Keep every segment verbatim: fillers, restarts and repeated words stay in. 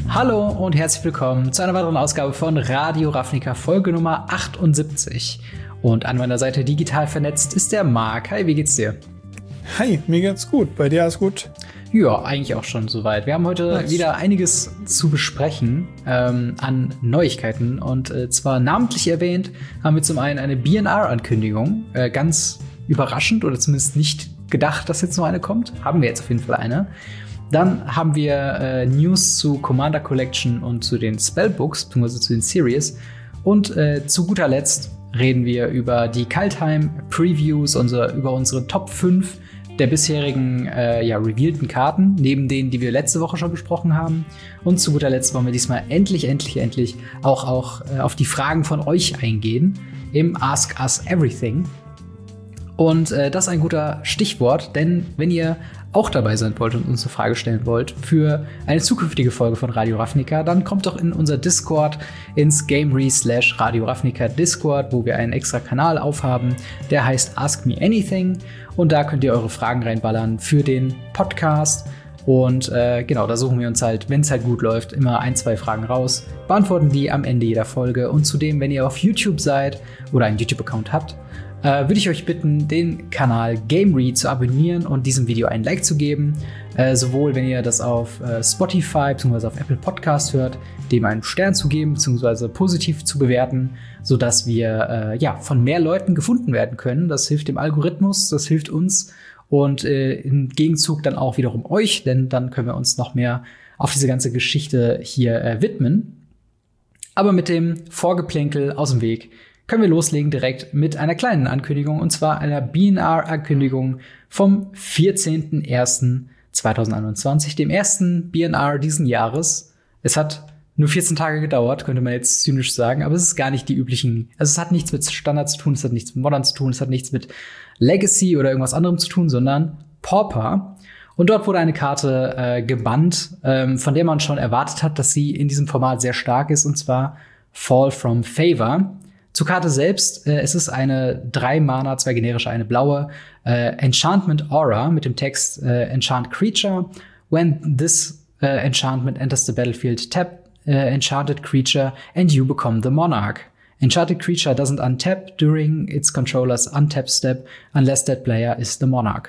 Hallo und herzlich willkommen zu einer weiteren Ausgabe von Radio Ravnica, Folge Nummer achtundsiebzig. Und an meiner Seite digital vernetzt ist der Marc. Hi, wie geht's dir? Hi, mir geht's gut. Bei dir alles gut? Ja, eigentlich auch schon soweit. Wir haben heute nice. wieder einiges zu besprechen ähm, an Neuigkeiten. Und äh, zwar namentlich erwähnt haben wir zum einen eine B N R-Ankündigung. Äh, ganz überraschend oder zumindest nicht gedacht, dass jetzt noch eine kommt. Haben wir jetzt auf jeden Fall eine. Dann haben wir äh, News zu Commander Collection und zu den Spellbooks, beziehungsweise zu den Series. Und äh, zu guter Letzt reden wir über die Kaldheim-Previews, unser, über unsere Top fünf der bisherigen äh, ja, revealten Karten, neben denen, die wir letzte Woche schon besprochen haben. Und zu guter Letzt wollen wir diesmal endlich, endlich, endlich auch, auch äh, auf die Fragen von euch eingehen im Ask Us Everything. Und äh, das ist ein guter Stichwort, denn wenn ihr auch dabei sein wollt und uns eine Frage stellen wollt für eine zukünftige Folge von Radio Ravnica, dann kommt doch in unser Discord, ins Gamery slash Radio Ravnica Discord, wo wir einen extra Kanal aufhaben, der heißt Ask Me Anything. Und da könnt ihr eure Fragen reinballern für den Podcast. Und äh, genau, da suchen wir uns halt, wenn es halt gut läuft, immer ein, zwei Fragen raus, beantworten die am Ende jeder Folge. Und zudem, wenn ihr auf YouTube seid oder einen YouTube-Account habt, Äh, würde ich euch bitten, den Kanal Gamery zu abonnieren und diesem Video einen Like zu geben. Äh, sowohl, wenn ihr das auf äh, Spotify bzw. auf Apple Podcast hört, dem einen Stern zu geben bzw. positiv zu bewerten, sodass wir äh, ja, von mehr Leuten gefunden werden können. Das hilft dem Algorithmus, das hilft uns und äh, im Gegenzug dann auch wiederum euch, denn dann können wir uns noch mehr auf diese ganze Geschichte hier äh, widmen. Aber mit dem Vorgeplänkel aus dem Weg können wir loslegen direkt mit einer kleinen Ankündigung, und zwar einer B N R-Ankündigung vom vierzehnten ersten zweitausendeinundzwanzig, dem ersten B N R diesen Jahres. Es hat nur vierzehn Tage gedauert, könnte man jetzt zynisch sagen, aber es ist gar nicht die üblichen, also es hat nichts mit Standard zu tun, es hat nichts mit Modern zu tun, es hat nichts mit Legacy oder irgendwas anderem zu tun, sondern Pauper. Und dort wurde eine Karte äh, gebannt, ähm, von der man schon erwartet hat, dass sie in diesem Format sehr stark ist, und zwar Fall from Favor. Zur Karte selbst, äh, es ist eine drei Mana, zwei generische, eine blaue äh, Enchantment Aura mit dem Text äh, Enchant Creature. When this uh, enchantment enters the battlefield, tap uh, enchanted creature and you become the monarch. Enchanted creature doesn't untap during its controller's untap step unless that player is the monarch.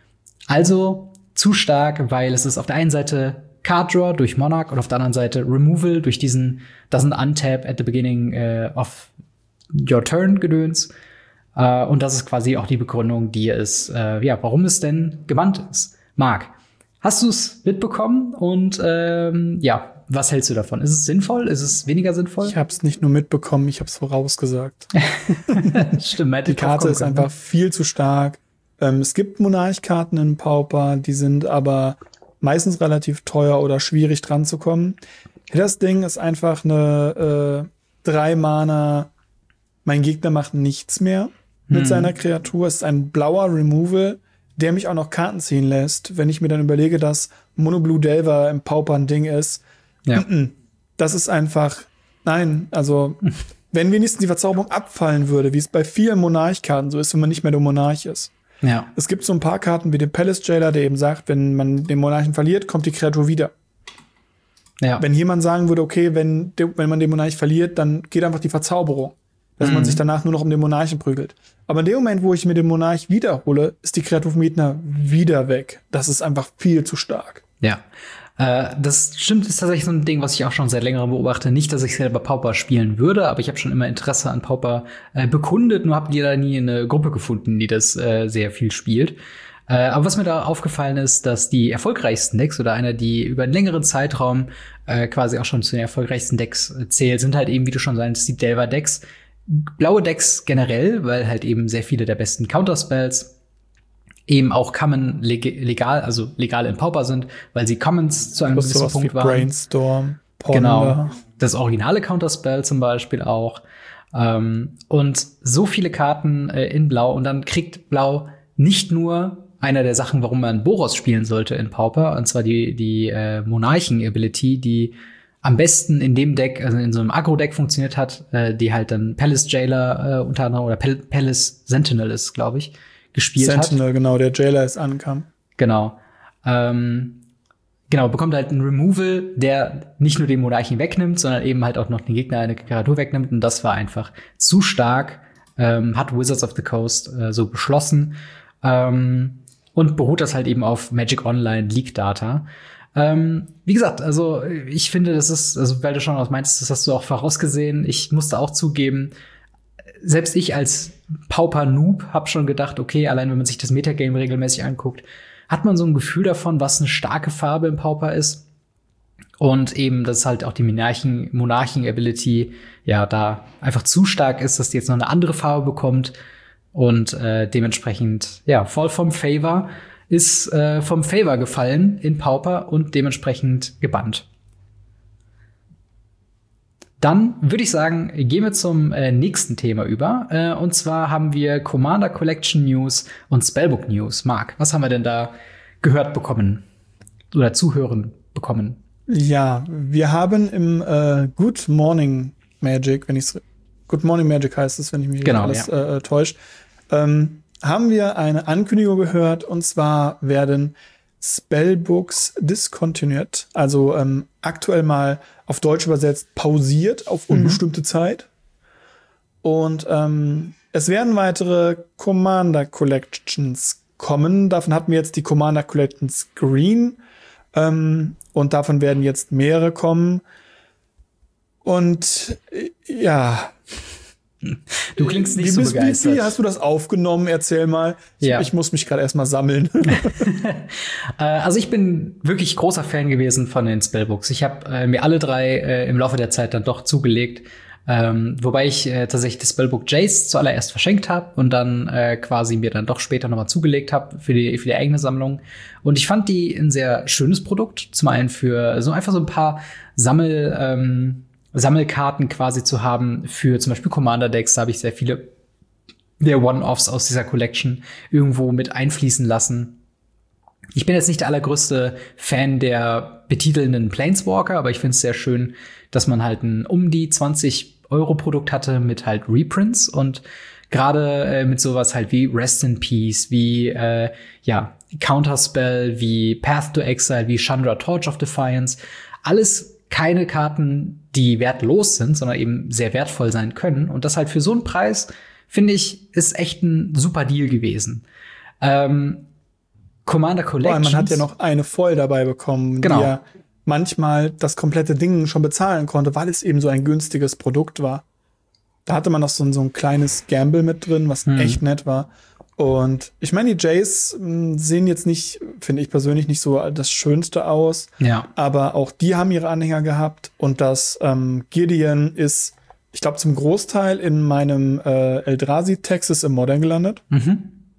Also zu stark, weil es ist auf der einen Seite Card Draw durch Monarch und auf der anderen Seite Removal durch diesen doesn't untap at the beginning uh, of Your Turn Gedöns. Äh, und das ist quasi auch die Begründung, die es, äh, ja, warum es denn gebannt ist. Marc, hast du es mitbekommen? Und ähm, ja, was hältst du davon? Ist es sinnvoll? Ist es weniger sinnvoll? Ich habe es nicht nur mitbekommen, ich habe es vorausgesagt. Stimmt, die Karte ist einfach viel zu stark. Ähm, es gibt Monarch-Karten in Pauper, die sind aber meistens relativ teuer oder schwierig dran zu kommen. Das Ding ist einfach eine äh, drei Mana. Mein Gegner macht nichts mehr mit hm. seiner Kreatur. Es ist ein blauer Removal, der mich auch noch Karten ziehen lässt. Wenn ich mir dann überlege, dass Mono Blue Delver im Pauper ein Ding ist. Ja. N-n. Das ist einfach, nein, also wenn wenigstens die Verzauberung abfallen würde, wie es bei vielen Monarch-Karten so ist, wenn man nicht mehr der Monarch ist. Ja. Es gibt so ein paar Karten wie den Palace Jailer, der eben sagt, wenn man den Monarchen verliert, kommt die Kreatur wieder. Ja. Wenn jemand sagen würde, okay, wenn, de- wenn man den Monarch verliert, dann geht einfach die Verzauberung. Dass mhm. man sich danach nur noch um den Monarchen prügelt. Aber in dem Moment, wo ich mir den Monarch wiederhole, ist die Kreatur vom Gegner wieder weg. Das ist einfach viel zu stark. Ja, äh, das stimmt, ist tatsächlich so ein Ding, was ich auch schon seit längerem beobachte. Nicht, dass ich selber Pauper spielen würde, aber ich habe schon immer Interesse an Pauper äh, bekundet, nur habe da nie eine Gruppe gefunden, die das äh, sehr viel spielt. Äh, aber was mir da aufgefallen ist, dass die erfolgreichsten Decks oder einer, die über einen längeren Zeitraum äh, quasi auch schon zu den erfolgreichsten Decks äh, zählt, sind halt eben, wie du schon sagst, die Delver-Decks. Blaue Decks generell, weil halt eben sehr viele der besten Counterspells eben auch Common leg- legal, also legal in Pauper sind, weil sie Commons zu einem gewissen Punkt waren. Brainstorm, Ponder. Genau, das originale Counterspell zum Beispiel auch. Ähm, und so viele Karten äh, in Blau, und dann kriegt Blau nicht nur einer der Sachen, warum man Boros spielen sollte in Pauper, und zwar die, die äh, Monarchen-Ability, die am besten in dem Deck, also in so einem Aggro-Deck funktioniert hat, äh, die halt dann Palace Jailer äh, unter anderem oder Pal- Palace Sentinel ist, glaube ich, gespielt Sentinel, hat. Sentinel, genau, der Jailer ist ankam. Genau. Ähm, genau, bekommt halt ein Removal, der nicht nur den Monarchen wegnimmt, sondern eben halt auch noch den Gegner eine Kreatur wegnimmt. Und das war einfach zu stark, ähm, hat Wizards of the Coast äh, so beschlossen. Ähm, und beruht das halt eben auf Magic Online Leak Data. Ähm, wie gesagt, also ich finde, das ist, also weil du schon auch meintest, das hast du auch vorausgesehen. Ich musste auch zugeben, selbst ich als Pauper-Noob habe schon gedacht, okay, allein wenn man sich das Metagame regelmäßig anguckt, hat man so ein Gefühl davon, was eine starke Farbe im Pauper ist. Und eben, dass halt auch die Monarchen, Monarchen-Ability ja da einfach zu stark ist, dass die jetzt noch eine andere Farbe bekommt. Und äh, dementsprechend, ja, Fall from Favor ist äh, vom Favor gefallen in Pauper und dementsprechend gebannt. Dann würde ich sagen, gehen wir zum äh, nächsten Thema über. Äh, und zwar haben wir Commander Collection News und Spellbook News. Marc, was haben wir denn da gehört bekommen? Oder zuhören bekommen? Ja, wir haben im äh, Good Morning Magic, wenn ich's Good Morning Magic heißt es, wenn ich mich genau, nicht alles ja. äh, täuscht, ähm, haben wir eine Ankündigung gehört, und zwar werden Spellbooks discontinued, also ähm, aktuell mal auf Deutsch übersetzt pausiert auf unbestimmte mhm. Zeit. Und ähm, es werden weitere Commander Collections kommen. Davon hatten wir jetzt die Commander Collections Green. Ähm, und davon werden jetzt mehrere kommen. Und äh, ja. Du klingst nicht wie, so wie, begeistert. Wie hast du das aufgenommen? Erzähl mal. Ja. Ich muss mich gerade erstmal sammeln. Also ich bin wirklich großer Fan gewesen von den Spellbooks. Ich habe äh, mir alle drei äh, im Laufe der Zeit dann doch zugelegt. Ähm, wobei ich äh, tatsächlich das Spellbook Jace zuallererst verschenkt habe und dann äh, quasi mir dann doch später noch mal zugelegt habe für die, für die eigene Sammlung. Und ich fand die ein sehr schönes Produkt. Zum einen für so einfach so ein paar Sammel ähm, Sammelkarten quasi zu haben für zum Beispiel Commander-Decks. Da habe ich sehr viele der One-Offs aus dieser Collection irgendwo mit einfließen lassen. Ich bin jetzt nicht der allergrößte Fan der betitelnden Planeswalker, aber ich finde es sehr schön, dass man halt ein um die zwanzig Euro Produkt hatte mit halt Reprints und gerade äh, mit sowas halt wie Rest in Peace, wie äh, ja Counterspell, wie Path to Exile, wie Chandra Torch of Defiance. Alles keine Karten, die wertlos sind, sondern eben sehr wertvoll sein können. Und das halt für so einen Preis, finde ich, ist echt ein super Deal gewesen. Ähm, Commander Collections. Man hat ja noch eine voll dabei bekommen, genau. die ja manchmal das komplette Ding schon bezahlen konnte, weil es eben so ein günstiges Produkt war. Da hatte man noch so ein, so ein kleines Gamble mit drin, was hm. echt nett war. Und ich meine, die Jays mh, sehen jetzt nicht, finde ich persönlich, nicht so das Schönste aus. Ja. Aber auch die haben ihre Anhänger gehabt. Und das ähm, Gideon ist, ich glaube, zum Großteil in meinem äh, Eldrazi Texas im Modern gelandet. Mhm.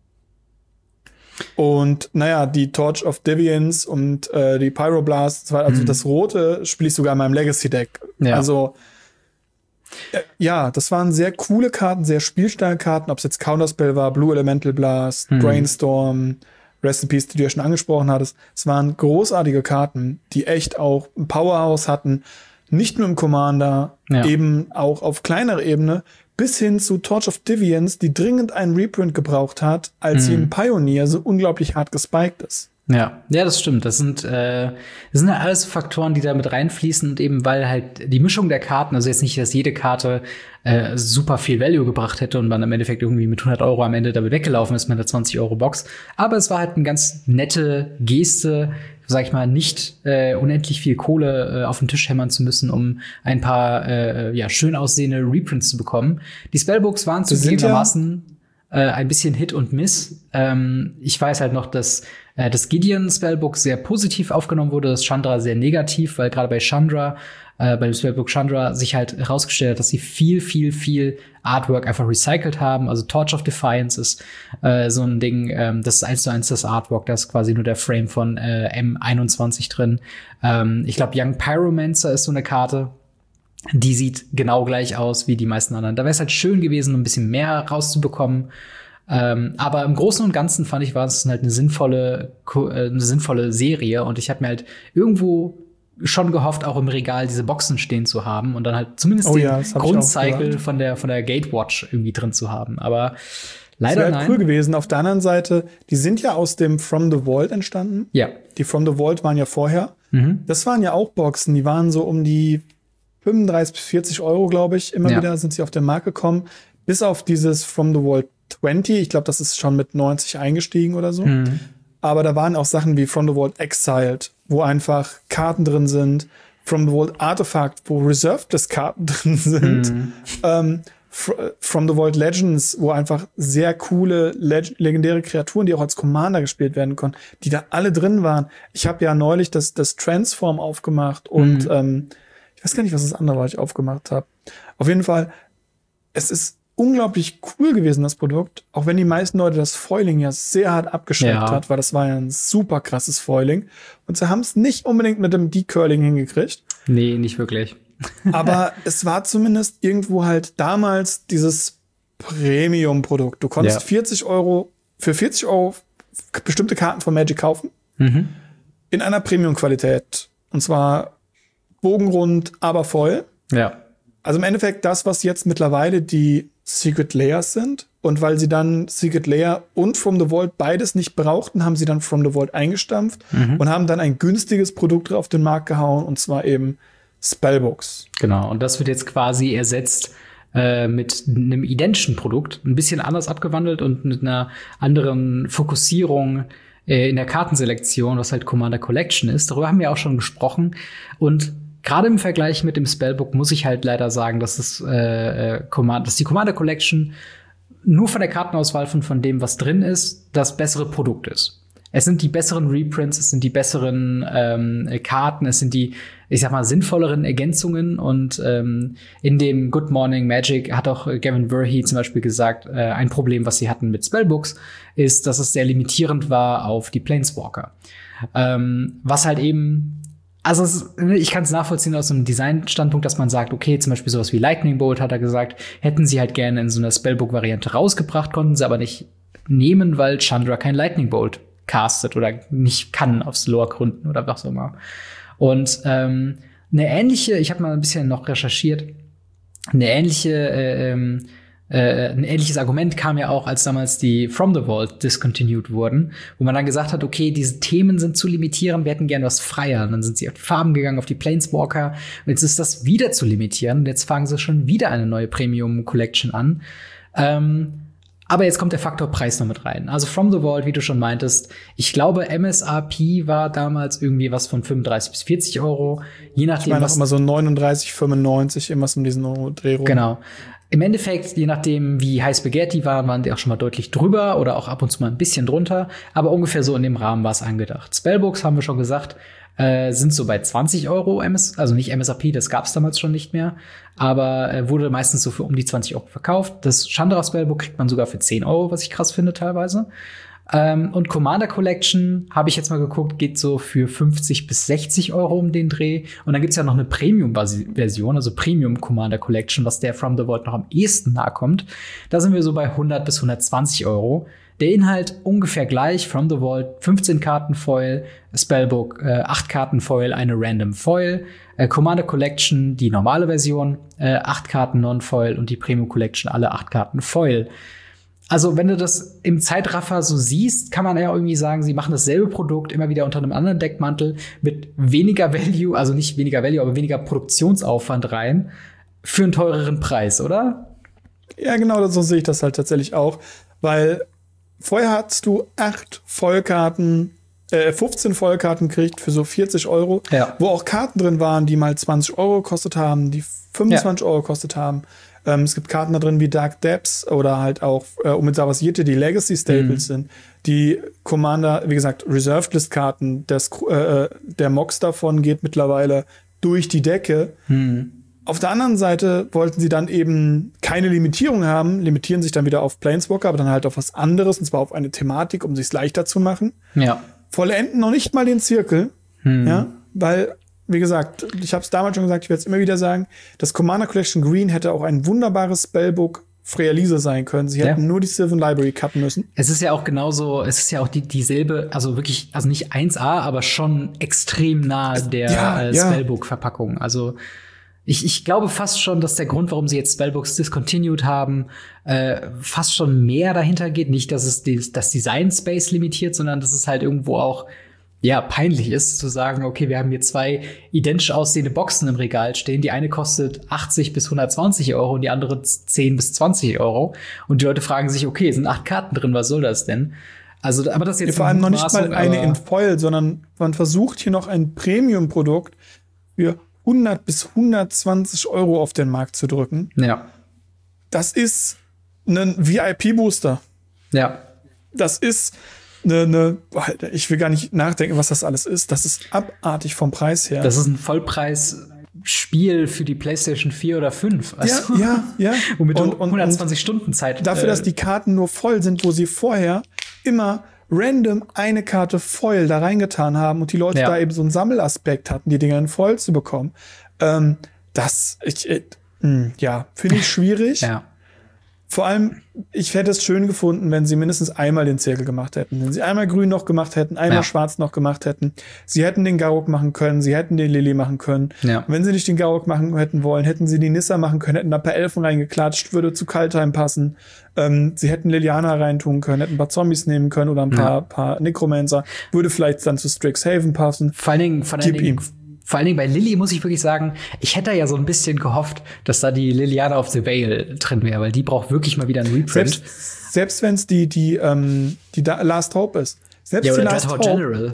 Und naja, die Torch of Deviance und äh, die Pyroblast, also mhm. das Rote spiele ich sogar in meinem Legacy-Deck. Ja. Also äh, ja, das waren sehr coole Karten, sehr spielstarke Karten, ob es jetzt Counterspell war, Blue Elemental Blast, mhm. Brainstorm, Rest in Peace, die du ja schon angesprochen hattest. Es waren großartige Karten, die echt auch ein Powerhouse hatten, nicht nur im Commander, ja. eben auch auf kleinerer Ebene, bis hin zu Torch of Deviance, die dringend einen Reprint gebraucht hat, als mhm. sie im Pioneer so unglaublich hart gespiked ist. Ja, ja, das stimmt. Das sind, äh, das sind ja alles Faktoren, die da mit reinfließen und eben weil halt die Mischung der Karten, also jetzt nicht, dass jede Karte äh, super viel Value gebracht hätte und man im Endeffekt irgendwie mit hundert Euro am Ende damit weggelaufen ist mit einer zwanzig Euro Box. Aber es war halt eine ganz nette Geste, sag ich mal, nicht äh, unendlich viel Kohle äh, auf den Tisch hämmern zu müssen, um ein paar äh, ja schön aussehende Reprints zu bekommen. Die Spellbooks waren zugegebenermaßen äh, ein bisschen Hit und Miss. Ähm, ich weiß halt noch, dass äh, das Gideon Spellbook sehr positiv aufgenommen wurde, das Chandra sehr negativ, weil gerade bei Chandra, äh, bei dem Spellbook Chandra sich halt herausgestellt hat, dass sie viel, viel, viel Artwork einfach recycelt haben. Also Torch of Defiance ist äh, so ein Ding, ähm, das ist eins zu eins das Artwork, da ist quasi nur der Frame von äh, M einundzwanzig drin. Ähm, ich glaube, Young Pyromancer ist so eine Karte, die sieht genau gleich aus wie die meisten anderen. Da wäre es halt schön gewesen, ein bisschen mehr rauszubekommen. Ähm, aber im Großen und Ganzen fand ich, war es halt eine sinnvolle, äh, eine sinnvolle Serie. Und ich habe mir halt irgendwo schon gehofft, auch im Regal diese Boxen stehen zu haben und dann halt zumindest oh den ja, Grundcycle von der von der Gatewatch irgendwie drin zu haben. Aber Leider das wäre nein. halt cool gewesen. Auf der anderen Seite, die sind ja aus dem From the Vault entstanden. Ja. Die From the Vault waren ja vorher. Mhm. Das waren ja auch Boxen, die waren so um die fünfunddreißig bis vierzig Euro, glaube ich. Immer Ja. wieder sind sie auf den Markt gekommen. Bis auf dieses From the Vault zwanzig. Ich glaube, das ist schon mit neunzig eingestiegen oder so. Mhm. Aber da waren auch Sachen wie From the Vault Exiled, wo einfach Karten drin sind. From the Vault Artifact, wo Reserved Karten drin sind. Mhm. Ähm, From the Vault Legends, wo einfach sehr coole, leg legendäre Kreaturen, die auch als Commander gespielt werden konnten, die da alle drin waren. Ich habe ja neulich das, das Transform aufgemacht und Mhm. ähm, ich weiß gar nicht, was das andere war, was ich aufgemacht habe. Auf jeden Fall, es ist unglaublich cool gewesen, das Produkt, auch wenn die meisten Leute das Foiling ja sehr hart abgeschreckt Ja. hat, weil das war ja ein super krasses Foiling. Und sie haben es nicht unbedingt mit dem Decurling hingekriegt. Nee, nicht wirklich. Aber es war zumindest irgendwo halt damals dieses Premium-Produkt. Du konntest Ja. vierzig Euro, für vierzig Euro bestimmte Karten von Magic kaufen. Mhm. In einer Premium-Qualität. Und zwar bogenrund, aber voll. Ja. Also im Endeffekt das, was jetzt mittlerweile die Secret Layers sind. Und weil sie dann Secret Layer und From the Vault beides nicht brauchten, haben sie dann From the Vault eingestampft Mhm. und haben dann ein günstiges Produkt auf den Markt gehauen. Und zwar eben Spellbooks. Genau. Und das wird jetzt quasi ersetzt äh, mit einem identischen Produkt, ein bisschen anders abgewandelt und mit einer anderen Fokussierung äh, in der Kartenselektion, was halt Commander Collection ist. Darüber haben wir auch schon gesprochen. Und gerade im Vergleich mit dem Spellbook muss ich halt leider sagen, dass es äh, Command, dass die Commander Collection nur von der Kartenauswahl von, von dem, was drin ist, das bessere Produkt ist. Es sind die besseren Reprints, es sind die besseren ähm, Karten, es sind die, ich sag mal, sinnvolleren Ergänzungen. Und ähm, in dem Good Morning Magic hat auch Gavin Verhey zum Beispiel gesagt, äh, ein Problem, was sie hatten mit Spellbooks, ist, dass es sehr limitierend war auf die Planeswalker. Ähm, was halt eben Also es, ich kann es nachvollziehen aus einem Design-Standpunkt, dass man sagt, okay, zum Beispiel sowas wie Lightning Bolt, hat er gesagt, hätten sie halt gerne in so einer Spellbook-Variante rausgebracht, konnten sie aber nicht nehmen, weil Chandra kein Lightning Bolt castet oder nicht kann aus Lore-Gründen oder was auch immer. Und ähm, eine ähnliche, ich habe mal ein bisschen noch recherchiert, eine ähnliche äh, ähm, Äh, ein ähnliches Argument kam ja auch, als damals die From the Vault discontinued wurden, wo man dann gesagt hat, okay, diese Themen sind zu limitierend, wir hätten gern was freier. Und dann sind sie auf die Farben gegangen, auf die Planeswalker. Und jetzt ist das wieder zu limitieren. Und jetzt fangen sie schon wieder eine neue Premium Collection an. Ähm, aber jetzt kommt der Faktor Preis noch mit rein. Also From the Vault, wie du schon meintest, ich glaube, M S R P war damals irgendwie was von fünfunddreißig bis vierzig Euro. Je nachdem, Ich meine auch was immer so neununddreißig, fünfundneunzig, irgendwas in diesen Dreh rum. Genau. Im Endeffekt, je nachdem, wie High Spaghetti waren, waren die auch schon mal deutlich drüber oder auch ab und zu mal ein bisschen drunter. Aber ungefähr so in dem Rahmen war es angedacht. Spellbooks, haben wir schon gesagt, äh, sind so bei zwanzig Euro, M S, also nicht M S R P, das gab es damals schon nicht mehr. Aber äh, wurde meistens so für um die zwanzig Euro verkauft. Das Chandra Spellbook kriegt man sogar für zehn Euro, was ich krass finde teilweise. Ähm, und Commander Collection, habe ich jetzt mal geguckt, geht so für fünfzig bis sechzig Euro um den Dreh. Und dann gibt's ja noch eine Premium-Version, also Premium Commander Collection, was der From the Vault noch am ehesten nahe kommt. Da sind wir so bei hundert bis hundertzwanzig Euro. Der Inhalt ungefähr gleich. From the Vault fünfzehn Karten Foil, Spellbook äh, acht Karten Foil, eine Random Foil. Äh, Commander Collection, die normale Version, äh, acht Karten Non-Foil und die Premium Collection, alle acht Karten Foil. Also, wenn du das im Zeitraffer so siehst, kann man ja irgendwie sagen, sie machen dasselbe Produkt immer wieder unter einem anderen Deckmantel mit weniger Value, also nicht weniger Value, aber weniger Produktionsaufwand rein für einen teureren Preis, oder? Ja, genau, so sehe ich das halt tatsächlich auch, weil vorher hattest du acht Vollkarten, äh, fünfzehn Vollkarten gekriegt für so vierzig Euro, Ja. wo auch Karten drin waren, die mal zwanzig Euro gekostet haben, die fünfundzwanzig Euro gekostet haben. Ähm, es gibt Karten da drin wie Dark Depths oder halt auch, äh, um mit Savasierte, die Legacy Staples mhm. sind. Die Commander, wie gesagt, Reserved List Karten, das, äh, der Mox davon geht mittlerweile durch die Decke. Mhm. Auf der anderen Seite wollten sie dann eben keine Limitierung haben, limitieren sich dann wieder auf Planeswalker, aber dann halt auf was anderes, und zwar auf eine Thematik, um sich's leichter zu machen. Ja. Vollenden noch nicht mal den Zirkel, Mhm. ja, weil wie gesagt, ich habe es damals schon gesagt, ich werde es immer wieder sagen, das Commander Collection Green hätte auch ein wunderbares Spellbook Freya Lise sein können. Sie Ja. hätten nur die Sylvan Library cutten müssen. Es ist ja auch genauso, es ist ja auch die, dieselbe, also wirklich, also nicht eins A, aber schon extrem nah der Ja, äh, ja. Spellbook-Verpackung. Also Ich, ich glaube fast schon, dass der Grund, warum sie jetzt Spellbooks discontinued haben, äh, fast schon mehr dahinter geht. Nicht, dass es die, das Design Space limitiert, sondern dass es halt irgendwo auch ja peinlich ist, zu sagen, okay, wir haben hier zwei identisch aussehende Boxen im Regal stehen. Die eine kostet achtzig bis hundertzwanzig Euro und die andere zehn bis zwanzig Euro. Und die Leute fragen sich, okay, sind acht Karten drin, was soll das denn? Also, aber das ist jetzt ja, vor allem noch nicht mal eine in Foil, sondern man versucht hier noch ein Premium-Produkt für hundert bis hundertzwanzig Euro auf den Markt zu drücken. Ja. Das ist ein V I P-Booster. Ja. Das ist eine, eine, ich will gar nicht nachdenken, was das alles ist. Das ist abartig vom Preis her. Das ist ein Vollpreis-Spiel für die PlayStation vier oder fünf. Also, ja, ja, ja. Womit und, du hundertzwanzig und Stunden Zeit. Dafür, äh, dass die Karten nur voll sind, wo sie vorher immer random eine Karte Foil da reingetan haben und die Leute ja. da eben so einen Sammelaspekt hatten, die Dinger in Foil zu bekommen. Ähm, das, ich, äh, mh, ja, finde ich schwierig. Ja. Vor allem, ich hätte es schön gefunden, wenn sie mindestens einmal den Zirkel gemacht hätten. Wenn sie einmal grün noch gemacht hätten, einmal ja. schwarz noch gemacht hätten. Sie hätten den Garruk machen können, sie hätten den Lily machen können. Ja. Und wenn sie nicht den Garruk machen hätten wollen, hätten sie die Nissa machen können, hätten da ein paar Elfen reingeklatscht, würde zu Kaltheim passen. Ähm, sie hätten Liliana reintun können, hätten ein paar Zombies nehmen können oder ein paar, ja. paar Necromancer. Würde vielleicht dann zu Strixhaven passen. Vor allen Dingen, vor allen Gib Dingen ihm. Vor allen Dingen bei Lily muss ich wirklich sagen, ich hätte ja so ein bisschen gehofft, dass da die Liliana of the Vale drin wäre, weil die braucht wirklich mal wieder einen Reprint. Selbst, selbst wenn es die, die, ähm, die Last Hope ist. Selbst ja, oder die Last Dreadhorde Hope. General.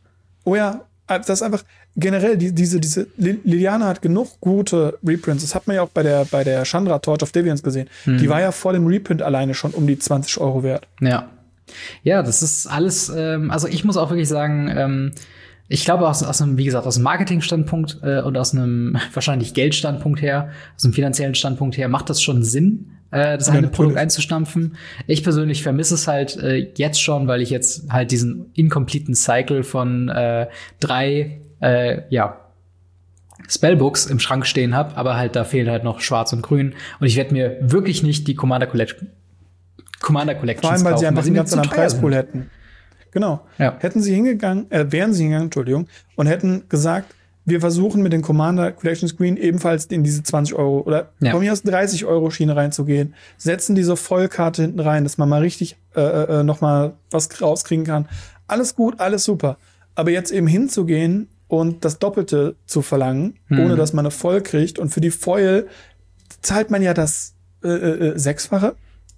Oh ja, das ist einfach generell, die, diese, diese Liliana hat genug gute Reprints. Das hat man ja auch bei der, bei der Chandra Torch of Deviants gesehen. Mhm. Die war ja vor dem Reprint alleine schon um die zwanzig Euro wert. Ja. Ja, das ist alles, ähm, also ich muss auch wirklich sagen, ähm, ich glaube, aus, aus einem, wie gesagt, aus einem Marketing-Standpunkt äh, und aus einem wahrscheinlich Geldstandpunkt her, aus einem finanziellen Standpunkt her, macht das schon Sinn, äh, das eine ja, Produkt einzustampfen. Ich persönlich vermisse es halt äh, jetzt schon, weil ich jetzt halt diesen incompleten Cycle von äh, drei, äh, ja, Spellbooks im Schrank stehen habe, aber halt da fehlen halt noch Schwarz und Grün. Und ich werde mir wirklich nicht die Commander Collection, Commander Collections kaufen. Vor allem, weil kaufen, sie einfach einen ganz anderen Preispool sind. hätten. Genau. Ja. Hätten sie hingegangen, äh, wären sie hingegangen, Entschuldigung, und hätten gesagt, wir versuchen mit den Commander Collection Screen ebenfalls in diese zwanzig Euro oder ja. von mir aus dreißig Euro Schiene reinzugehen, setzen diese Vollkarte hinten rein, dass man mal richtig äh, äh, noch mal was rauskriegen kann. Alles gut, alles super. Aber jetzt eben hinzugehen und das Doppelte zu verlangen, hm. ohne dass man eine Voll kriegt, und für die Foil zahlt man ja das äh, äh, Sechsfache.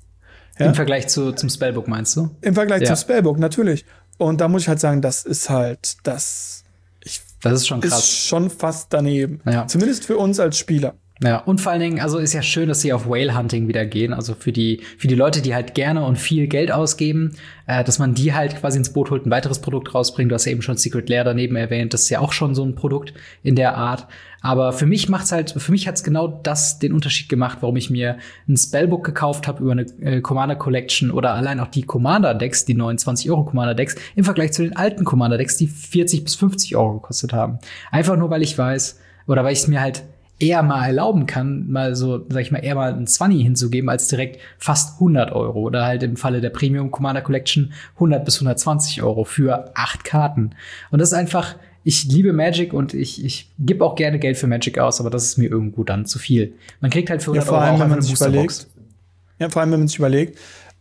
Ja? Im Vergleich zu, zum Spellbook, meinst du? Im Vergleich ja. zum Spellbook, natürlich. Und da muss ich halt sagen, das ist halt, das, ich, das ist schon krass. Ist schon fast daneben. Ja. Zumindest für uns als Spieler. Ja, und vor allen Dingen, also ist ja schön, dass sie auf Whale Hunting wieder gehen. Also für die, für die Leute, die halt gerne und viel Geld ausgeben, äh, dass man die halt quasi ins Boot holt, ein weiteres Produkt rausbringt. Du hast ja eben schon Secret Lair daneben erwähnt. Das ist ja auch schon so ein Produkt in der Art. Aber für mich macht's halt, für mich hat's genau das den Unterschied gemacht, warum ich mir ein Spellbook gekauft habe über eine äh, Commander Collection oder allein auch die Commander Decks, die neunundzwanzig Euro Commander Decks, im Vergleich zu den alten Commander Decks, die vierzig bis fünfzig Euro gekostet haben. Einfach nur, weil ich weiß, oder weil ich es mir halt eher mal erlauben kann, mal so, sag ich mal, eher mal ein zwanzig hinzugeben, als direkt fast hundert Euro. Oder halt im Falle der Premium Commander Collection hundert bis hundertzwanzig Euro für acht Karten. Und das ist einfach, ich liebe Magic und ich, ich gebe auch gerne Geld für Magic aus, aber das ist mir irgendwo dann zu viel. Man kriegt halt für hundert ja, vor allem, Euro auch wenn man eine sich überlegt. Ja, vor allem, wenn man sich überlegt,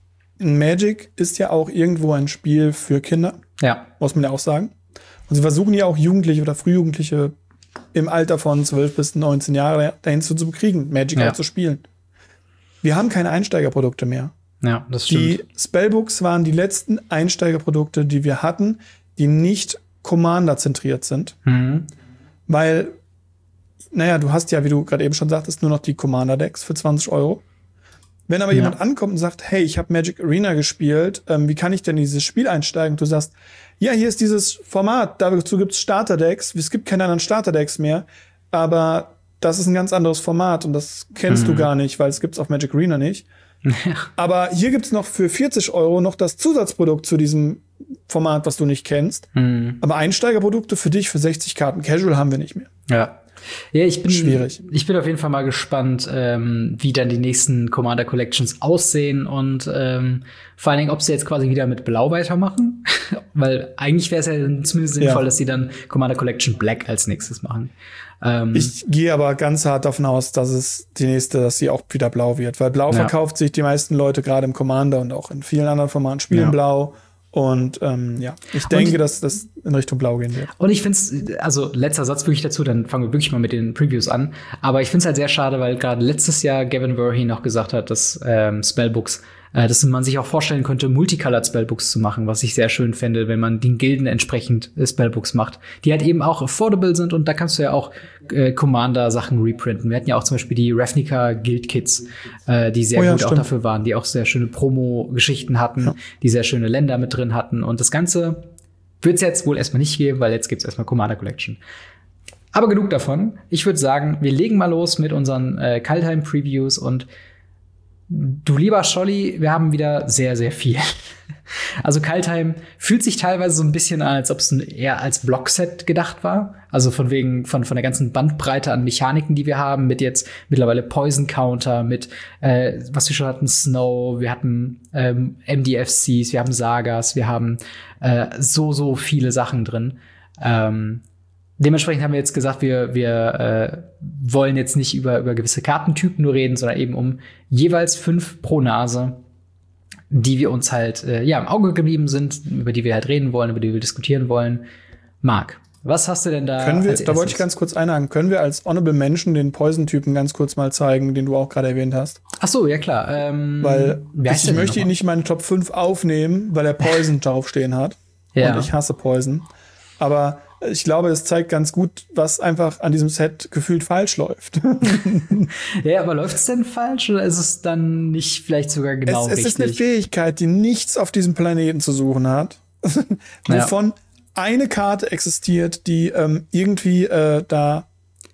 Magic ist ja auch irgendwo ein Spiel für Kinder. Ja. Muss man ja auch sagen. Und sie versuchen ja auch Jugendliche oder Frühjugendliche im Alter von zwölf bis neunzehn Jahre dahin zu bekriegen, Magic ja. auch zu spielen. Wir haben keine Einsteigerprodukte mehr. Ja, das stimmt. Die Spellbooks waren die letzten Einsteigerprodukte, die wir hatten, die nicht Commander-zentriert sind. Mhm. Weil, naja, du hast ja, wie du gerade eben schon sagtest, nur noch die Commander-Decks für zwanzig Euro. Wenn aber ja. jemand ankommt und sagt, hey, ich habe Magic Arena gespielt, ähm, wie kann ich denn in dieses Spiel einsteigen? Und du sagst, ja, hier ist dieses Format, dazu gibt's Starterdecks, es gibt keine anderen Starterdecks mehr, aber das ist ein ganz anderes Format und das kennst mhm. du gar nicht, weil es gibt's auf Magic Arena nicht. Aber hier gibt's noch für vierzig Euro noch das Zusatzprodukt zu diesem Format, was du nicht kennst. Mhm. Aber Einsteigerprodukte für dich für sechzig Karten Casual haben wir nicht mehr. Ja. Ja, ich bin schwierig. Ich bin auf jeden Fall mal gespannt, ähm, wie dann die nächsten Commander Collections aussehen und ähm, vor allen Dingen, ob sie jetzt quasi wieder mit Blau weitermachen Weil eigentlich wäre es ja zumindest sinnvoll, Ja. dass sie dann Commander Collection Black als nächstes machen. Ähm, Ich gehe aber ganz hart davon aus, dass es die nächste, dass sie auch wieder blau wird. Weil blau Ja. verkauft sich die meisten Leute gerade im Commander und auch in vielen anderen Formaten spielen Ja. blau. Und ähm, ja, ich denke, Und- dass das in Richtung blau gehen wird. Und ich finde es, also letzter Satz wirklich dazu, dann fangen wir wirklich mal mit den Previews an. Aber ich finde es halt sehr schade, weil gerade letztes Jahr Gavin Verhey noch gesagt hat, dass ähm, Spellbooks, äh, dass man sich auch vorstellen könnte, Multicolored Spellbooks zu machen, was ich sehr schön fände, wenn man den Gilden entsprechend äh, Spellbooks macht, die halt eben auch affordable sind und da kannst du ja auch äh, Commander-Sachen reprinten. Wir hatten ja auch zum Beispiel die Ravnica Guild Kits, äh, die sehr Oh ja, gut auch stimmt. dafür waren, die auch sehr schöne Promo-Geschichten hatten, Ja. die sehr schöne Länder mit drin hatten und das Ganze wird es jetzt wohl erstmal nicht geben, weil jetzt gibt es erstmal Commander Collection. Aber genug davon. Ich würde sagen, wir legen mal los mit unseren äh, Kaldheim-Previews und du lieber Scholli, wir haben wieder sehr, sehr viel. Also Kaldheim fühlt sich teilweise so ein bisschen an, als ob es eher als Blockset gedacht war. Also von wegen von, von der ganzen Bandbreite an Mechaniken, die wir haben, mit jetzt mittlerweile Poison Counter, mit äh, was wir schon hatten, Snow, wir hatten ähm, M D F Cs, wir haben Sagas, wir haben äh, so, so viele Sachen drin. Ähm, Dementsprechend haben wir jetzt gesagt, wir, wir äh, wollen jetzt nicht über, über gewisse Kartentypen nur reden, sondern eben um jeweils fünf pro Nase, die wir uns halt äh, ja im Auge geblieben sind, über die wir halt reden wollen, über die wir diskutieren wollen. Marc, was hast du denn da? Können wir, als da wollte ich erstes? ganz kurz einhaken, können wir als Honorable Mention den Poison-Typen ganz kurz mal zeigen, den du auch gerade erwähnt hast? Ach so, ja klar. Ähm, Weil wie heißt ich der denn möchte ihn nochmal? nicht in meine Top fünf aufnehmen, weil er Poison draufstehen hat. Ja. Und ich hasse Poison. Aber ich glaube, es zeigt ganz gut, was einfach an diesem Set gefühlt falsch läuft. Ja, aber läuft es denn falsch oder ist es dann nicht vielleicht sogar genau es, es ist eine richtig? Fähigkeit, die nichts auf diesem Planeten zu suchen hat, wovon eine Karte existiert, die ähm, irgendwie äh, da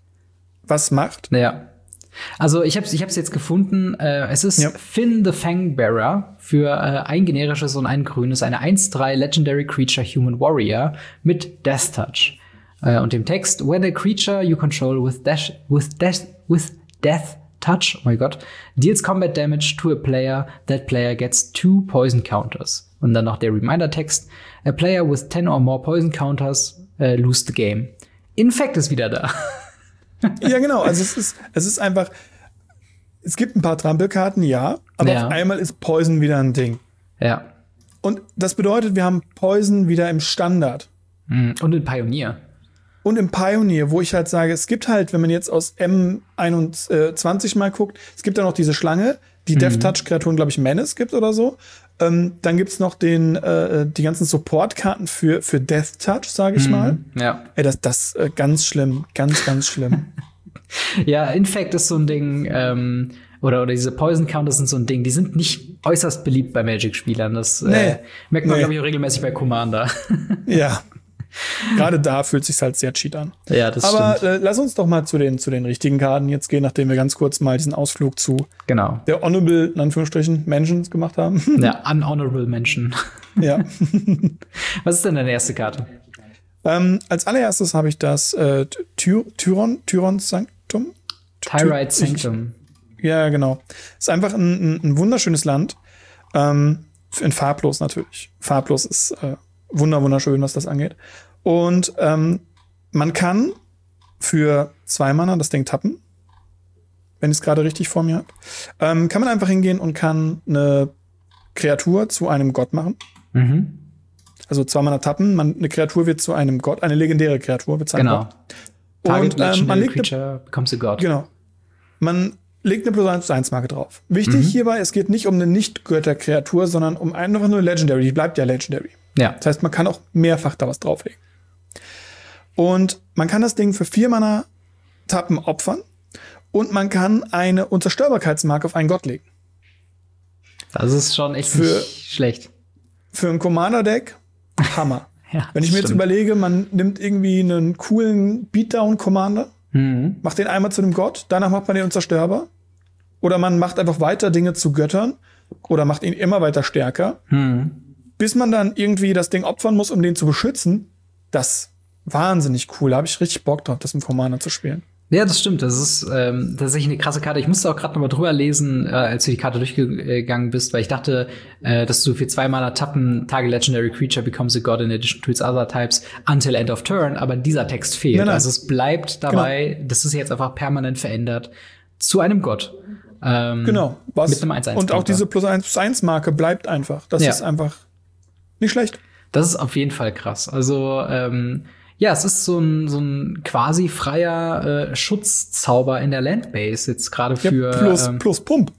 was macht. Ja. Also ich habe ich hab's jetzt gefunden. Äh, es ist Ja. Finn the Fangbearer für äh, ein generisches und ein grünes, eine eins drei Legendary Creature Human Warrior mit Death Touch. Äh, und dem Text: When a creature you control with dash with death with Death Touch, oh mein Gott, deals combat damage to a player, that player gets two poison counters. Und dann noch der Reminder-Text: A player with ten or more poison counters uh, lose the game. Infect ist wieder da. Ja, genau. Also es ist, es ist einfach, es gibt ein paar Trampelkarten, ja, aber Ja. auf einmal ist Poison wieder ein Ding. Ja. Und das bedeutet, wir haben Poison wieder im Standard. Mhm. Und in Pioneer. Und im Pioneer, wo ich halt sage, es gibt halt, wenn man jetzt aus M einundzwanzig mal guckt, es gibt da noch diese Schlange, die Mhm. Death Touch-Kreaturen, glaube ich, Menace gibt oder so. Ähm, dann gibt's noch den, äh, die ganzen Support-Karten für, für Death Touch, sage ich mal. Ja. Ey, das, das äh, ganz schlimm, ganz, ganz schlimm. Ja, Infect ist so ein Ding, ähm, oder, oder diese Poison Counters sind so ein Ding, die sind nicht äußerst beliebt bei Magic-Spielern. Das Nee. äh, merkt man, Nee. glaube ich, auch regelmäßig bei Commander. Ja. Gerade da fühlt sich halt sehr cheat an. Ja, das Aber stimmt. äh, lass uns doch mal zu den, zu den richtigen Karten jetzt gehen, nachdem wir ganz kurz mal diesen Ausflug zu Genau. der Honorable, in Anführungsstrichen, Mentions gemacht haben. Ja, Unhonorable Mention. Ja. Was ist denn deine erste Karte? ähm, als allererstes habe ich das äh, Ty Tyron, Tyrons Sanctum. Tyrite Ich- Sanctum. Ja, genau. Ist einfach ein, ein, ein wunderschönes Land. Ähm, in farblos natürlich. Farblos ist äh, wunder wunderschön, was das angeht. Und ähm, man kann für zwei Mana das Ding tappen, wenn ich es gerade richtig vor mir habe. Ähm, kann man einfach hingehen und kann eine Kreatur zu einem Gott machen. Mhm. Also zwei Mana tappen, man, eine Kreatur wird zu einem Gott, eine legendäre Kreatur wird zu einem Genau. Gott. Target Und ähm, man Legendary legt eine Creature becomes a God. Genau. Man legt eine plus eins Marke drauf. Wichtig hierbei, es geht nicht um eine Nicht-Götter-Kreatur, sondern um einfach nur Legendary. Die bleibt ja Legendary. Ja. Das heißt, man kann auch mehrfach da was drauflegen. Und man kann das Ding für vier Mana tappen opfern und man kann eine Unzerstörbarkeitsmarke auf einen Gott legen. Das ist schon echt Für- nicht schlecht. Für ein Commander-Deck, Hammer. Ja, Wenn ich mir jetzt stimmt. überlege, man nimmt irgendwie einen coolen Beatdown-Commander, Mhm. macht den einmal zu einem Gott, danach macht man den unzerstörbar. Oder man macht einfach weiter Dinge zu Göttern oder macht ihn immer weiter stärker, Mhm. bis man dann irgendwie das Ding opfern muss, um den zu beschützen. Das ist wahnsinnig cool. Da habe ich richtig Bock drauf, das im Commander zu spielen. Ja, das stimmt. Das ist ähm, tatsächlich eine krasse Karte. Ich musste auch gerade noch mal drüber lesen, äh, als du die Karte durchgegangen bist, weil ich dachte, äh, dass du für zwei Mana tappen, Target Legendary Creature becomes a God in addition to its other types until end of turn, aber dieser Text fehlt. Nein, nein. Also es bleibt dabei, genau. Das ist jetzt einfach permanent verändert zu einem Gott. Ähm, genau. Was? Mit einem eins eins. Und auch diese plus eins plus eins Marke bleibt einfach. Das ja. ist einfach nicht schlecht. Das ist auf jeden Fall krass. Also, ähm, ja, es ist so ein, so ein quasi freier äh, Schutzzauber in der Landbase jetzt gerade für. Ja, plus, ähm, plus Pump.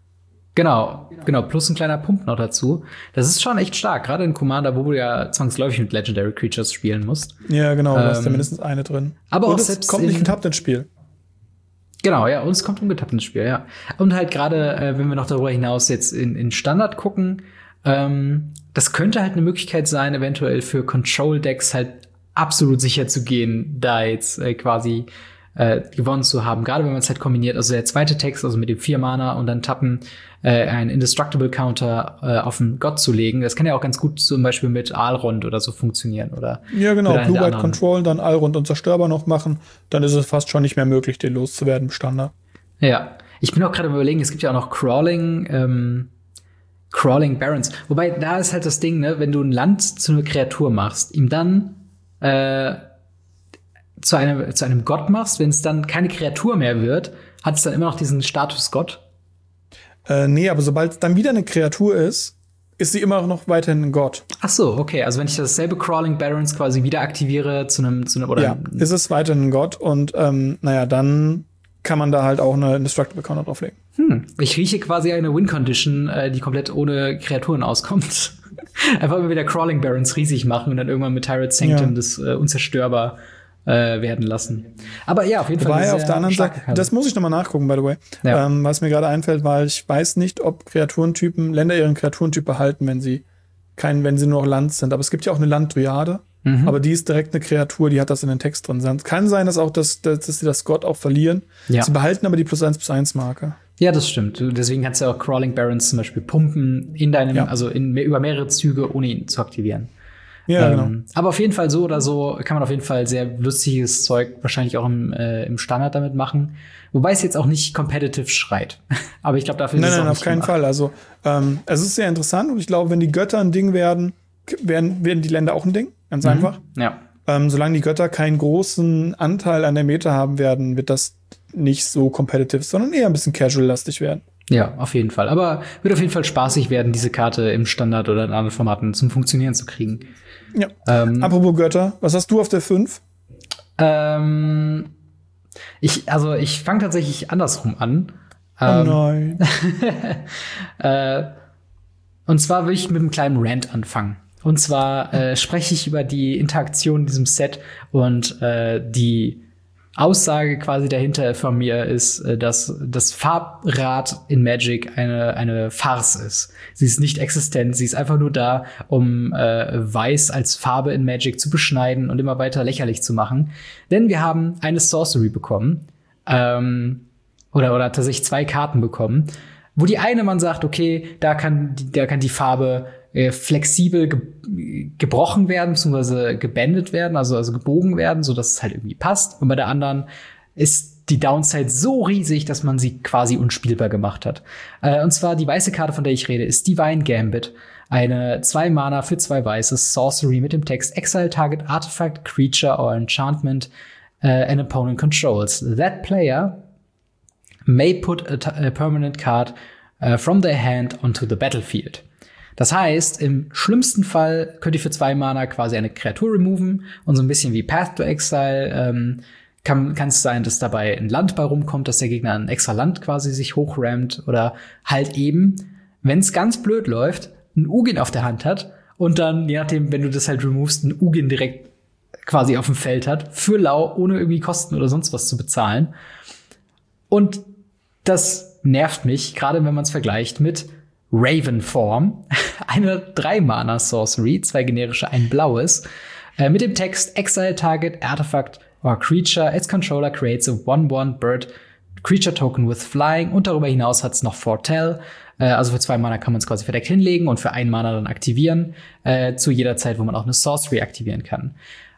Genau, genau, plus ein kleiner Pump noch dazu. Das ist schon echt stark, gerade in Commander, wo du ja zwangsläufig mit Legendary Creatures spielen musst. Ja, genau, ähm, da ist ja mindestens eine drin. Aber und auch es selbst kommt nicht getappt ins Spiel. Genau, ja, und es kommt ungetappt ins Spiel, ja. Und halt gerade, äh, wenn wir noch darüber hinaus jetzt in, in Standard gucken, ähm, das könnte halt eine Möglichkeit sein, eventuell für Control-Decks halt absolut sicher zu gehen, da jetzt äh, quasi äh, gewonnen zu haben. Gerade wenn man es halt kombiniert, also der zweite Text, also mit dem vier Mana und dann tappen, äh, einen Indestructible-Counter äh, auf den Gott zu legen. Das kann ja auch ganz gut zum Beispiel mit Alrond oder so funktionieren, oder? Ja, genau, Blue-White Control, dann Alrond unzerstörbar noch machen, dann ist es fast schon nicht mehr möglich, den loszuwerden im Standard. Ja, ich bin auch gerade überlegen, es gibt ja auch noch Crawling, ähm, Crawling Barons. Wobei, da ist halt das Ding, ne, wenn du ein Land zu einer Kreatur machst, ihm dann äh, zu einem, zu einem Gott machst, wenn es dann keine Kreatur mehr wird, hat es dann immer noch diesen Status Gott? Äh, nee, aber sobald es dann wieder eine Kreatur ist, ist sie immer noch weiterhin ein Gott. Ach so, okay. Also wenn ich dasselbe Crawling Barons quasi wieder aktiviere zu einem, zu einem oder ja, ist es weiterhin ein Gott und ähm, naja, dann kann man da halt auch eine Indestructible Counter drauflegen. Hm, ich rieche quasi eine Win-Condition, äh, die komplett ohne Kreaturen auskommt. Einfach immer wieder Crawling Barons riesig machen und dann irgendwann mit Tyrant Sanctum ja. das äh, unzerstörbar äh, werden lassen. Aber ja, auf jeden Wobei, Fall. Auf der anderen Seite, das muss ich noch mal nachgucken, by the way. Ja. Ähm, was mir gerade einfällt, weil ich weiß nicht, ob Kreaturentypen, Länder ihren Kreaturentyp behalten, wenn sie kein, wenn sie nur noch Land sind. Aber es gibt ja auch eine Landdryade. Mhm. Aber die ist direkt eine Kreatur, die hat das in den Text drin. Es kann sein, dass auch das, dass, dass sie das Gott auch verlieren. Ja. Sie behalten aber die plus eins plus eins Marke. Ja, das stimmt. Deswegen kannst du auch Crawling Barons zum Beispiel pumpen in deinem, ja. also in, über mehrere Züge, ohne ihn zu aktivieren. Ja, ähm, genau. Aber auf jeden Fall so oder so kann man auf jeden Fall sehr lustiges Zeug wahrscheinlich auch im, äh, im Standard damit machen. Wobei es jetzt auch nicht competitive schreit. Aber ich glaube, dafür nein, ist es nein, auch auf nicht keinen gemacht. Fall. Also ähm, es ist sehr interessant und ich glaube, wenn die Götter ein Ding werden, werden, werden die Länder auch ein Ding. Ganz mhm. einfach. Ja. Ähm, solange die Götter keinen großen Anteil an der Meta haben werden, wird das nicht so competitive, sondern eher ein bisschen casual-lastig werden. Ja, auf jeden Fall. Aber wird auf jeden Fall spaßig werden, diese Karte im Standard oder in anderen Formaten zum Funktionieren zu kriegen. Ja. Ähm, Apropos Götter, was hast du auf der fünf? Ähm, ich, also ich fange tatsächlich andersrum an. Oh ähm, nein. äh, und zwar will ich mit einem kleinen Rant anfangen. Und zwar äh, spreche ich über die Interaktion in diesem Set und äh, die Aussage quasi dahinter von mir ist, äh, dass das Farbrad in Magic eine eine Farce ist. Sie ist nicht existent, sie ist einfach nur da, um äh, Weiß als Farbe in Magic zu beschneiden und immer weiter lächerlich zu machen. Denn wir haben eine Sorcery bekommen, ähm, oder oder tatsächlich zwei Karten bekommen, wo die eine man sagt, okay, da kann die, da kann die Farbe äh, flexibel ge- gebrochen werden, beziehungsweise gebändet werden, also, also gebogen werden, so dass es halt irgendwie passt. Und bei der anderen ist die Downside so riesig, dass man sie quasi unspielbar gemacht hat. Äh, und zwar die weiße Karte, von der ich rede, ist Divine Gambit. Eine zwei Mana für zwei weiße Sorcery mit dem Text Exile Target Artifact, Creature or Enchantment uh, an opponent controls. That player may put a, t- a permanent card uh, from their hand onto the battlefield. Das heißt, im schlimmsten Fall könnt ihr für zwei Mana quasi eine Kreatur removen und so ein bisschen wie Path to Exile ähm, kann kann es sein, dass dabei ein Land bei rumkommt, dass der Gegner ein extra Land quasi sich hochrammt oder halt eben, wenn es ganz blöd läuft, ein Ugin auf der Hand hat und dann, je nachdem, wenn du das halt removest, ein Ugin direkt quasi auf dem Feld hat, für lau, ohne irgendwie Kosten oder sonst was zu bezahlen. Und das nervt mich, gerade wenn man es vergleicht mit Ravenform, eine drei Mana Sorcery, zwei generische, ein blaues, äh, mit dem Text Exile Target Artifact or Creature its Controller creates a one one Bird Creature Token with Flying und darüber hinaus hat es noch Foretell. Äh, also für zwei Mana kann man es quasi verdeckt hinlegen und für ein Mana dann aktivieren, äh, zu jeder Zeit, wo man auch eine Sorcery aktivieren kann.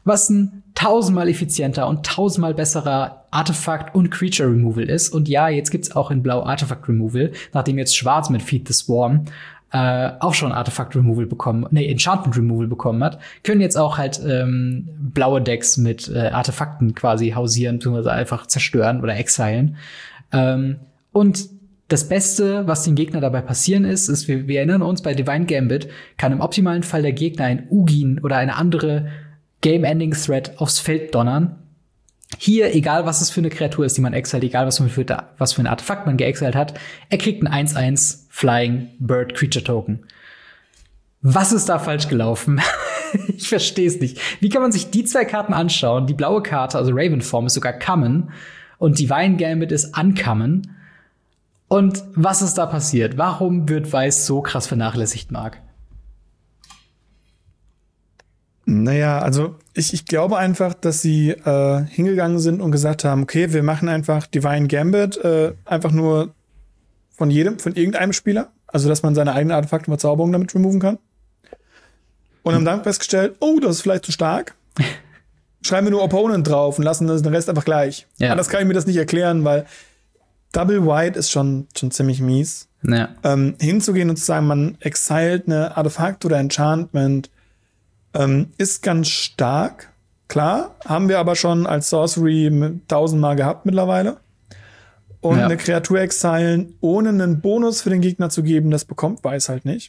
was ein tausendmal effizienter und tausendmal besserer Artefakt- und Creature-Removal ist. Und ja, jetzt gibt's auch in Blau Artefakt-Removal, nachdem jetzt Schwarz mit Feed the Swarm äh, auch schon Artefakt-Removal bekommen, nee, Enchantment-Removal bekommen hat, können jetzt auch halt ähm, blaue Decks mit äh, Artefakten quasi hausieren, beziehungsweise einfach zerstören oder exilen. Ähm, und das Beste, was dem Gegner dabei passieren ist, ist, wir, wir erinnern uns, bei Divine Gambit kann im optimalen Fall der Gegner ein Ugin oder eine andere Game-Ending-Threat aufs Feld donnern. Hier, egal was es für eine Kreatur ist, die man exilt, egal was für, was für ein Artefakt man geexilt hat, er kriegt ein eins eins Flying Bird Creature Token. Was ist da falsch gelaufen? Ich verstehe es nicht. Wie kann man sich die zwei Karten anschauen? Die blaue Karte, also Ravenform, ist sogar Common und Divine Gambit ist Uncommon. Und was ist da passiert? Warum wird Weiß so krass vernachlässigt, Marc? Naja, also ich, ich glaube einfach, dass sie äh, hingegangen sind und gesagt haben, okay, wir machen einfach Divine Gambit äh, einfach nur von jedem, von irgendeinem Spieler. Also, dass man seine eigenen Artefakte und Verzauberungen damit removen kann. Und haben dann festgestellt, oh, das ist vielleicht zu stark. Schreiben wir nur Opponent drauf und lassen den Rest einfach gleich. Ja. Anders kann ich mir das nicht erklären, weil Double White ist schon, schon ziemlich mies. Ja. Ähm, hinzugehen und zu sagen, man exiled eine Artefakt oder Enchantment, ähm, ist ganz stark. Klar, haben wir aber schon als Sorcery tausendmal gehabt mittlerweile. Und ja. eine Kreatur exilen, ohne einen Bonus für den Gegner zu geben, das bekommt Weiß halt nicht.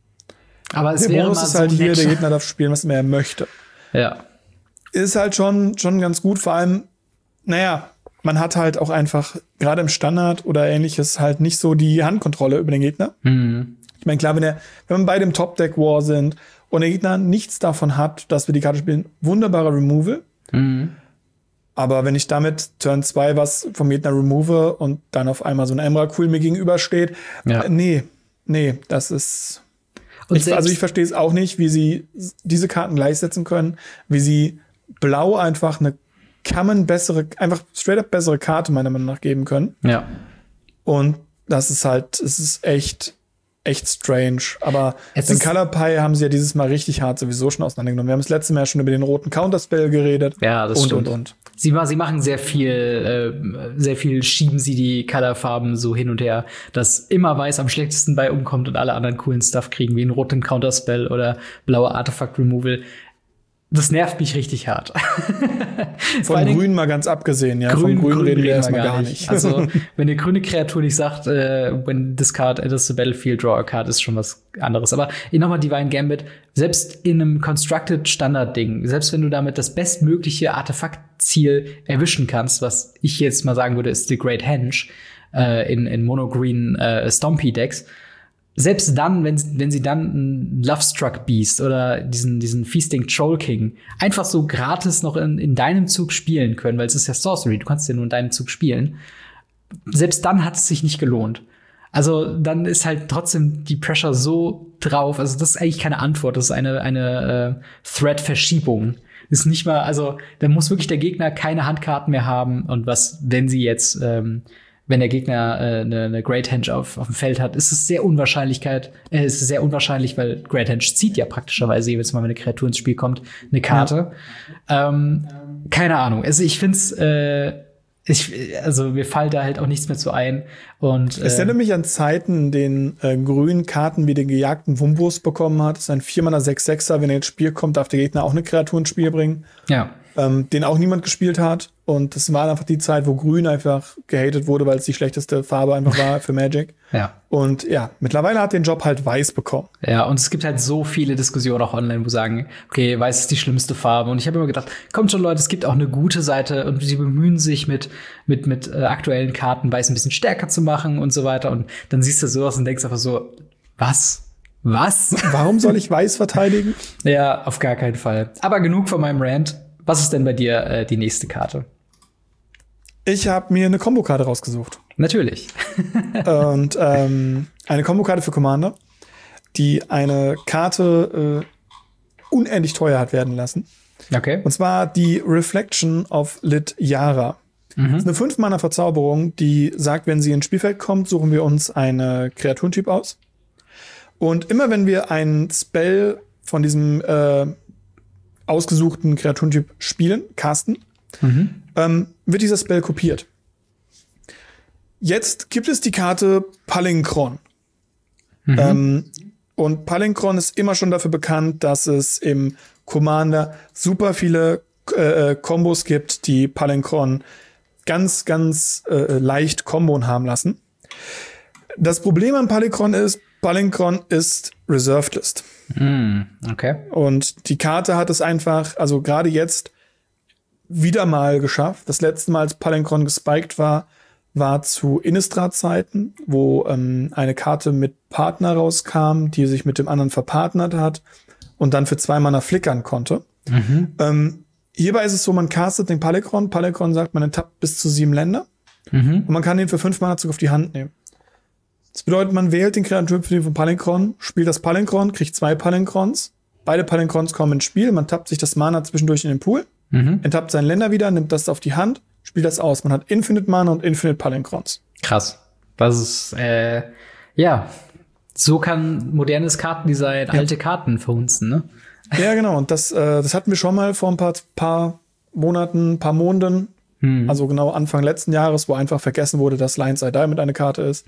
Aber es der wäre Bonus mal ist halt so hier, nett. Der Gegner darf spielen, was immer er möchte. Ja. Ist halt schon, schon ganz gut, vor allem, naja, man hat halt auch einfach, gerade im Standard oder ähnliches, halt nicht so die Handkontrolle über den Gegner. Mhm. Ich meine, klar, wenn, der, wenn wir bei dem Top-Deck-War sind und der Gegner nichts davon hat, dass wir die Karte spielen, wunderbarer Removal. Mhm. Aber wenn ich damit Turn zwei was vom Gegner remove und dann auf einmal so ein Emrakul mir gegenübersteht, ja. äh, nee, nee, das ist. Und ich, also ich verstehe es auch nicht, wie sie diese Karten gleichsetzen können, wie sie Blau einfach eine Common bessere, einfach straight up bessere Karte meiner Meinung nach geben können. Ja. Und das ist halt, es ist echt, echt strange. Aber es den Color Pie haben sie ja dieses Mal richtig hart sowieso schon auseinandergenommen. Wir haben das letzte Mal schon über den roten Counterspell geredet. Ja, das und, stimmt. Und, und. Sie, sie machen sehr viel, äh, sehr viel schieben sie die Colorfarben so hin und her, dass immer Weiß am schlechtesten bei umkommt und alle anderen coolen Stuff kriegen, wie einen roten Counterspell oder blaue Artifact Removal. Das nervt mich richtig hart. Von Grün mal ganz abgesehen, ja. Grün, Von Grün, Grün reden wir reden erstmal wir gar nicht. Also, wenn eine grüne Kreatur nicht sagt, äh, when this card enters the battlefield, draw a card, ist schon was anderes. Aber nochmal Divine Gambit, selbst in einem Constructed Standard-Ding, selbst wenn du damit das bestmögliche Artefaktziel erwischen kannst, was ich jetzt mal sagen würde, ist The Great Henge äh, in, in Mono-Green äh, Stompy-Decks, selbst dann, wenn, wenn sie dann ein Lovestruck Beast oder diesen, diesen Feasting Troll King einfach so gratis noch in, in deinem Zug spielen können, weil es ist ja Sorcery, du kannst ja nur in deinem Zug spielen, selbst dann hat es sich nicht gelohnt. Also dann ist halt trotzdem die Pressure so drauf, also das ist eigentlich keine Antwort, das ist eine, eine äh, Threat-Verschiebung. Ist nicht mal, also da muss wirklich der Gegner keine Handkarten mehr haben und was, wenn sie jetzt ähm, wenn der Gegner äh, eine, eine Great Henge auf, auf dem Feld hat, ist es sehr Unwahrscheinlichkeit, äh, ist es sehr unwahrscheinlich, weil Great Henge zieht ja praktischerweise jedes Mal, wenn eine Kreatur ins Spiel kommt, eine Karte. Ja. Ähm, keine Ahnung. Also ich find's, äh, ich, also mir fällt da halt auch nichts mehr zu ein. Und äh, es erinnert mich an Zeiten, in denen äh, grünen Karten wie den gejagten Wumbus bekommen hat. Das ist ein vier Mana sechs sechser, wenn er ins Spiel kommt, darf der Gegner auch eine Kreatur ins Spiel bringen. Ja. Ähm, den auch niemand gespielt hat. Und das war einfach die Zeit, wo Grün einfach gehatet wurde, weil es die schlechteste Farbe einfach war für Magic. Ja. Und ja, mittlerweile hat den Job halt Weiß bekommen. Ja, und es gibt halt so viele Diskussionen auch online, wo sagen, okay, Weiß ist die schlimmste Farbe. Und ich habe immer gedacht, kommt schon Leute, es gibt auch eine gute Seite und sie bemühen sich mit mit mit äh, aktuellen Karten Weiß ein bisschen stärker zu machen und so weiter. Und dann siehst du sowas und denkst einfach so, was? Was? Warum soll ich Weiß verteidigen? Ja, auf gar keinen Fall. Aber genug von meinem Rant. Was ist denn bei dir äh, die nächste Karte? Ich habe mir eine Kombokarte rausgesucht. Natürlich. Und ähm, eine Kombokarte für Commander, die eine Karte äh, unendlich teuer hat werden lassen. Okay. Und zwar die Reflection of Lit Yara. Mhm. Das ist eine fünf Mana Verzauberung, die sagt, wenn sie ins Spielfeld kommt, suchen wir uns eine Kreaturentyp aus. Und immer wenn wir einen Spell von diesem äh, ausgesuchten Kreaturentyp spielen, casten, mhm. ähm, wird dieser Spell kopiert. Jetzt gibt es die Karte Palinchron. Mhm. Ähm, und Palinchron ist immer schon dafür bekannt, dass es im Commander super viele äh, Kombos gibt, die Palinchron ganz, ganz äh, leicht Kombon haben lassen. Das Problem an Palinchron ist, Palinchron ist Reserved List. Mm, okay. Und die Karte hat es einfach, also gerade jetzt, wieder mal geschafft. Das letzte Mal, als Palinchron gespiked war, war zu Innistrad-Zeiten, wo ähm, eine Karte mit Partner rauskam, die sich mit dem anderen verpartnert hat und dann für zwei Mana flickern konnte. Mhm. Ähm, hierbei ist es so, man castet den Palinchron. Palinchron sagt, man enttappt bis zu sieben Länder. Mhm. Und man kann den für fünf Mana Zug auf die Hand nehmen. Das bedeutet, man wählt den Kreaturtyp von Palinchron, spielt das Palinchron, kriegt zwei Palinchrons. Beide Palinchrons kommen ins Spiel. Man tappt sich das Mana zwischendurch in den Pool, mhm. enttappt seinen Länder wieder, nimmt das auf die Hand, spielt das aus. Man hat Infinite Mana und Infinite Palinchrons. Krass. Das ist, äh, ja, so kann modernes Kartendesign ja. alte Karten verhunzen, ne? Ja, genau. Und das, äh, das hatten wir schon mal vor ein paar, paar Monaten, paar Monaten. Hm. Also genau Anfang letzten Jahres, wo einfach vergessen wurde, dass Lions I Die mit eine Karte ist.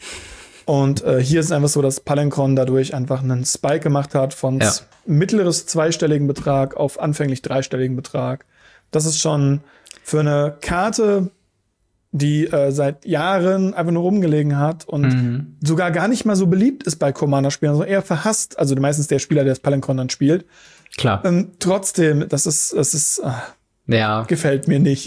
Und äh, hier ist es einfach so, dass Palinchron dadurch einfach einen Spike gemacht hat von ja. mittleres zweistelligen Betrag auf anfänglich dreistelligen Betrag. Das ist schon für eine Karte, die äh, seit Jahren einfach nur rumgelegen hat und mhm. sogar gar nicht mal so beliebt ist bei Commander-Spielern, sondern eher verhasst. Also meistens der Spieler, der das Palinchron dann spielt. Klar. Ähm, trotzdem, das ist, das ist, äh, ja. gefällt mir nicht.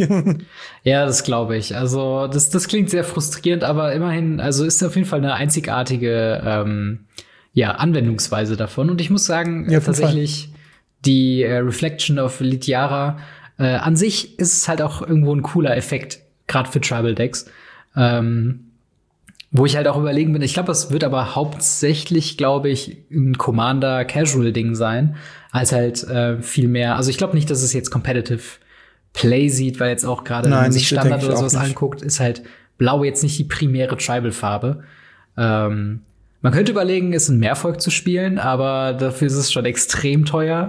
Ja, das glaube ich. Also das, das klingt sehr frustrierend, aber immerhin, also ist auf jeden Fall eine einzigartige ähm, ja, Anwendungsweise davon. Und ich muss sagen, ja, tatsächlich die äh, Reflection of Litiara äh, an sich ist es halt auch irgendwo ein cooler Effekt, gerade für Tribal Decks. Ähm, wo ich halt auch überlegen bin, ich glaube, es wird aber hauptsächlich, glaube ich, ein Commander-Casual-Ding sein, als halt äh, viel mehr. Also ich glaube nicht, dass es jetzt Competitive Play sieht, weil jetzt auch gerade, wenn man sich Standard oder sowas anguckt, ist halt Blau jetzt nicht die primäre Tribal-Farbe. Ähm, man könnte überlegen, es in Mehrvolk zu spielen, aber dafür ist es schon extrem teuer.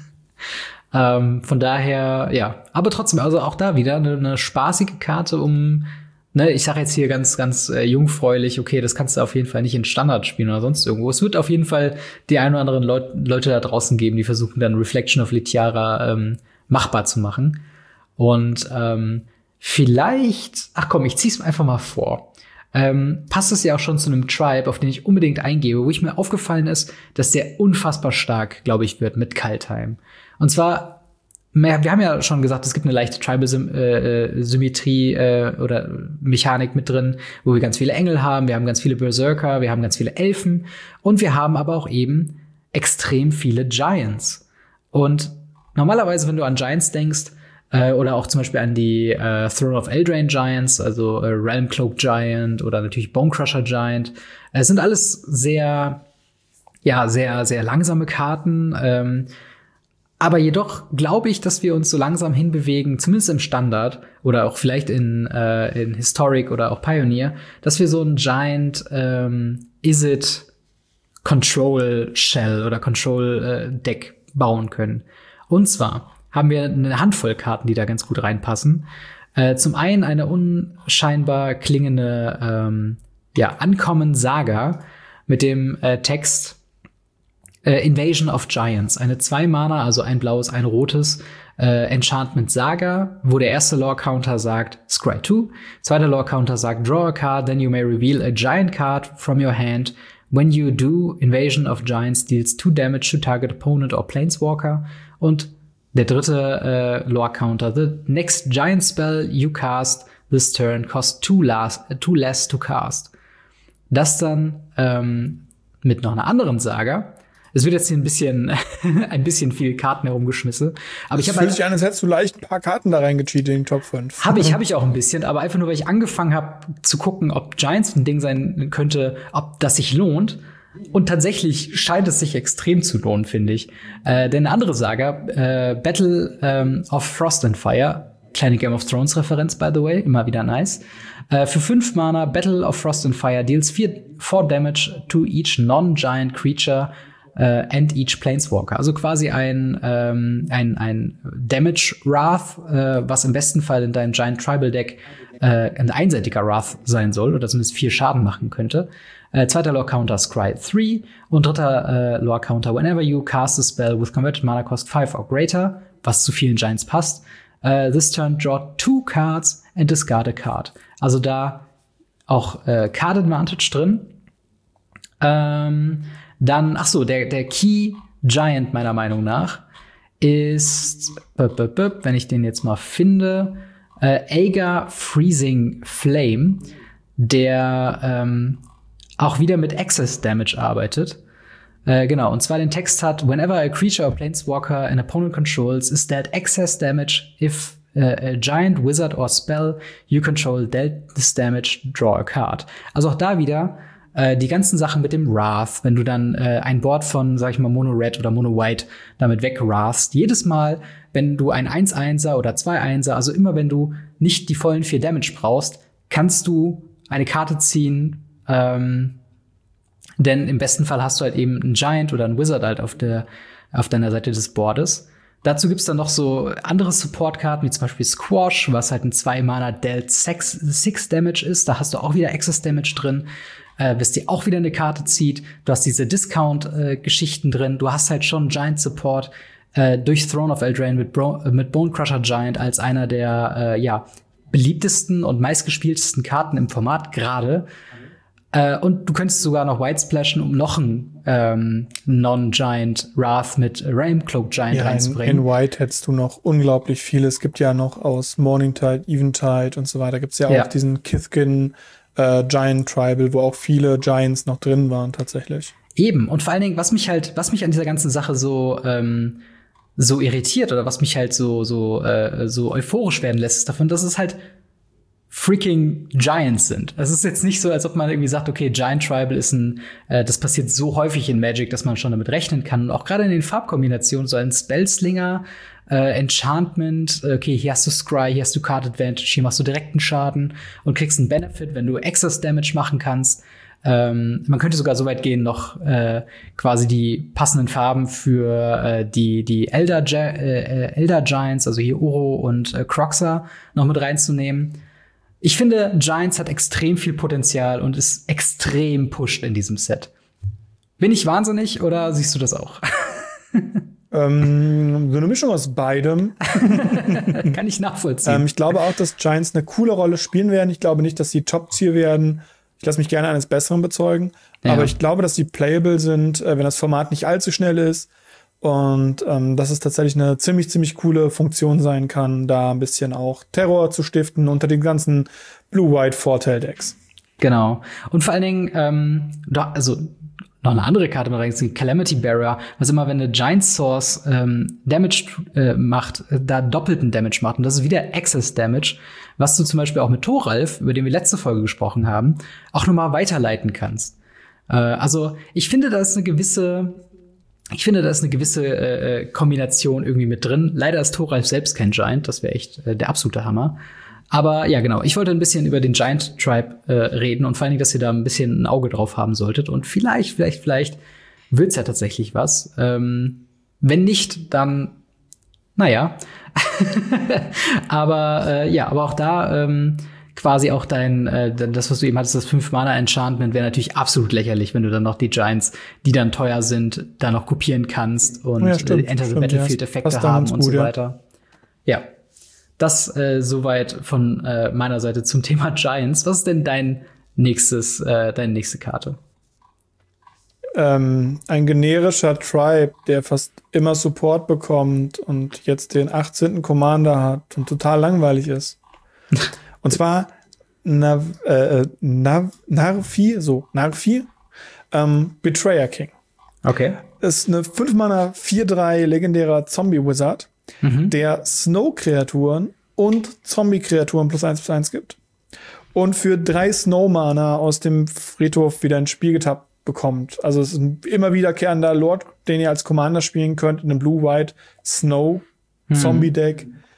ähm, von daher, ja. Aber trotzdem, also auch da wieder eine, eine spaßige Karte, um Ne, ich sage jetzt hier ganz, ganz äh, jungfräulich, okay, das kannst du auf jeden Fall nicht in Standard spielen oder sonst irgendwo. Es wird auf jeden Fall die ein oder anderen Leut- Leute da draußen geben, die versuchen dann Reflection of Litiara ähm, machbar zu machen. Und ähm, vielleicht, ach komm, ich zieh's einfach mal vor. Ähm, passt es ja auch schon zu einem Tribe, auf den ich unbedingt eingebe, wo ich mir aufgefallen ist, dass der unfassbar stark, glaube ich, wird mit Kaldheim. Und zwar wir haben ja schon gesagt, es gibt eine leichte Tribal-Symmetrie äh, äh, oder Mechanik mit drin, wo wir ganz viele Engel haben, wir haben ganz viele Berserker, wir haben ganz viele Elfen und wir haben aber auch eben extrem viele Giants. Und normalerweise, wenn du an Giants denkst, äh, oder auch zum Beispiel an die äh, Throne of Eldraine Giants, also äh, Realm Cloak Giant oder natürlich Bone Crusher Giant, es äh, sind alles sehr, ja, sehr, sehr langsame Karten, ähm, aber jedoch glaube ich, dass wir uns so langsam hinbewegen, zumindest im Standard oder auch vielleicht in, äh, in Historic oder auch Pioneer, dass wir so ein Giant ähm, Izzet Control Shell oder Control äh, Deck bauen können. Und zwar haben wir eine Handvoll Karten, die da ganz gut reinpassen. Äh, zum einen eine unscheinbar klingende ähm, ja, Uncommon Saga mit dem äh, Text Invasion of Giants, eine zwei Mana, also ein blaues, ein rotes äh, Enchantment Saga, wo der erste Lore-Counter sagt Scry two, zweiter Lore-Counter sagt Draw a card, then you may reveal a giant card from your hand. When you do, Invasion of Giants deals two damage to target opponent or Planeswalker. Und der dritte äh, Lore-Counter, the next giant spell you cast this turn costs two, last, two less to cast. Das dann ähm, mit noch einer anderen Saga. Es wird jetzt hier ein bisschen, ein bisschen viel Karten herumgeschmissen. Aber ich habe fühlt sich an, als hättest du leicht ein paar Karten da reingecheatet in den Top fünf. Habe ich, habe ich auch ein bisschen. Aber einfach nur, weil ich angefangen habe zu gucken, ob Giants ein Ding sein könnte, ob das sich lohnt. Und tatsächlich scheint es sich extrem zu lohnen, finde ich. Äh, denn eine andere Saga, äh, Battle ähm, of Frost and Fire, kleine Game of Thrones Referenz, by the way, immer wieder nice. Äh, für fünf Mana, Battle of Frost and Fire deals four damage to each non-giant creature äh, and each Planeswalker. Also quasi ein, ähm, ein, ein Damage Wrath, äh, was im besten Fall in deinem Giant Tribal Deck äh, ein einseitiger Wrath sein soll oder zumindest vier Schaden machen könnte. Äh, zweiter Lore Counter Scry drei und dritter äh, Lore Counter Whenever you cast a spell with converted mana cost five or greater, was zu vielen Giants passt. Uh, this turn draw two cards and discard a card. Also da auch äh, Card Advantage drin. Ähm, dann, ach so, der, der Key Giant meiner Meinung nach ist, bup, bup, bup, wenn ich den jetzt mal finde, äh, Aegar Freezing Flame, der ähm, auch wieder mit Access Damage arbeitet. Äh, genau, und zwar den Text hat: Whenever a creature or planeswalker an opponent controls is dealt excess damage if uh, a giant, wizard or spell you control dealt this damage, draw a card. Also auch da wieder äh, die ganzen Sachen mit dem Wrath, wenn du dann äh, ein Board von, sag ich mal, Mono Red oder Mono White damit wegwrathst. Jedes Mal, wenn du ein eins Einser oder zwei Einser, also immer wenn du nicht die vollen vier Damage brauchst, kannst du eine Karte ziehen, ähm, denn im besten Fall hast du halt eben einen Giant oder einen Wizard halt auf der auf deiner Seite des Boardes. Dazu gibt's dann noch so andere Support-Karten, wie zum Beispiel Squash, was halt ein zwei Mana Dealt six Damage ist. Da hast du auch wieder Access Damage drin, äh, bis dir auch wieder eine Karte zieht. Du hast diese Discount-Geschichten äh, drin. Du hast halt schon Giant Support äh, durch Throne of Eldraine mit, Bro äh, mit Bone Crusher Giant als einer der äh, ja beliebtesten und meistgespieltesten Karten im Format gerade. Uh, und du könntest sogar noch White splashen, um noch einen ähm, Non-Giant Wrath mit Realmcloak Giant ja, reinzubringen. In, in White hättest du noch unglaublich viele. Es gibt ja noch aus Morningtide, Eventide und so weiter, gibt's ja, ja. auch diesen Kithkin äh, Giant Tribal, wo auch viele Giants noch drin waren tatsächlich. Eben. Und vor allen Dingen, was mich halt, was mich an dieser ganzen Sache so ähm, so irritiert oder was mich halt so so äh, so euphorisch werden lässt, ist davon, dass es halt freaking Giants sind. Es ist jetzt nicht so, als ob man irgendwie sagt, okay, Giant Tribal ist ein, äh, das passiert so häufig in Magic, dass man schon damit rechnen kann. Und auch gerade in den Farbkombinationen, so ein Spellslinger, äh, Enchantment, okay, hier hast du Scry, hier hast du Card Advantage, hier machst du direkten Schaden und kriegst einen Benefit, wenn du Excess Damage machen kannst. Ähm, man könnte sogar so weit gehen, noch äh, quasi die passenden Farben für äh, die die Elder, Gi- äh, Elder Giants, also hier Uro und äh, Croxa, noch mit reinzunehmen. Ich finde, Giants hat extrem viel Potenzial und ist extrem pushed in diesem Set. Bin ich wahnsinnig oder siehst du das auch? ähm, so eine Mischung aus beidem. Kann ich nachvollziehen. Ähm, ich glaube auch, dass Giants eine coole Rolle spielen werden. Ich glaube nicht, dass sie Top-Tier werden. Ich lasse mich gerne eines Besseren bezeugen. Ja. Aber ich glaube, dass sie playable sind, äh, wenn das Format nicht allzu schnell ist. Und ähm, dass es tatsächlich eine ziemlich, ziemlich coole Funktion sein kann, da ein bisschen auch Terror zu stiften unter den ganzen Blue-White-Vorteil-Decks. Genau. Und vor allen Dingen, ähm, da, also noch eine andere Karte mit rein, Calamity Barrier, was immer, wenn eine Giant Source ähm, Damage äh, macht, äh, da doppelten Damage macht. Und das ist wieder Access Damage, was du zum Beispiel auch mit Thoralf, über den wir letzte Folge gesprochen haben, auch nochmal weiterleiten kannst. Äh, also ich finde, da ist eine gewisse Ich finde, da ist eine gewisse äh, Kombination irgendwie mit drin. Leider ist Thoralf selbst kein Giant, das wäre echt äh, der absolute Hammer. Aber ja, genau, ich wollte ein bisschen über den Giant Tribe äh, reden und vor allen Dingen, dass ihr da ein bisschen ein Auge drauf haben solltet. Und vielleicht, vielleicht, vielleicht wird's ja tatsächlich was. Ähm, wenn nicht, dann, naja. aber äh, ja, aber auch da ähm, quasi auch dein, äh, das, was du eben hattest, das fünf Mana Enchantment, wäre natürlich absolut lächerlich, wenn du dann noch die Giants, die dann teuer sind, da noch kopieren kannst und ja, stimmt, äh, Enter the stimmt, Battlefield-Effekte ja, haben und gut, so weiter. Ja. ja. Das äh, soweit von äh, meiner Seite zum Thema Giants. Was ist denn dein nächstes, äh, deine nächste Karte? Ähm, ein generischer Tribe, der fast immer Support bekommt und jetzt den achtzehnten Commander hat und total langweilig ist. Und zwar Nav, äh, Nav, Narfi, so, Narfi, ähm, Betrayer King. Okay. Ist eine fünf Mana vier drei legendärer Zombie-Wizard, mhm. der Snow-Kreaturen und Zombie-Kreaturen plus eins plus eins gibt. Und für drei Snow-Mana aus dem Friedhof wieder ins Spiel getappt bekommt. Also es ist ein immer wiederkehrender Lord, den ihr als Commander spielen könnt in einem Blue-White Snow-Zombie-Deck. Mhm.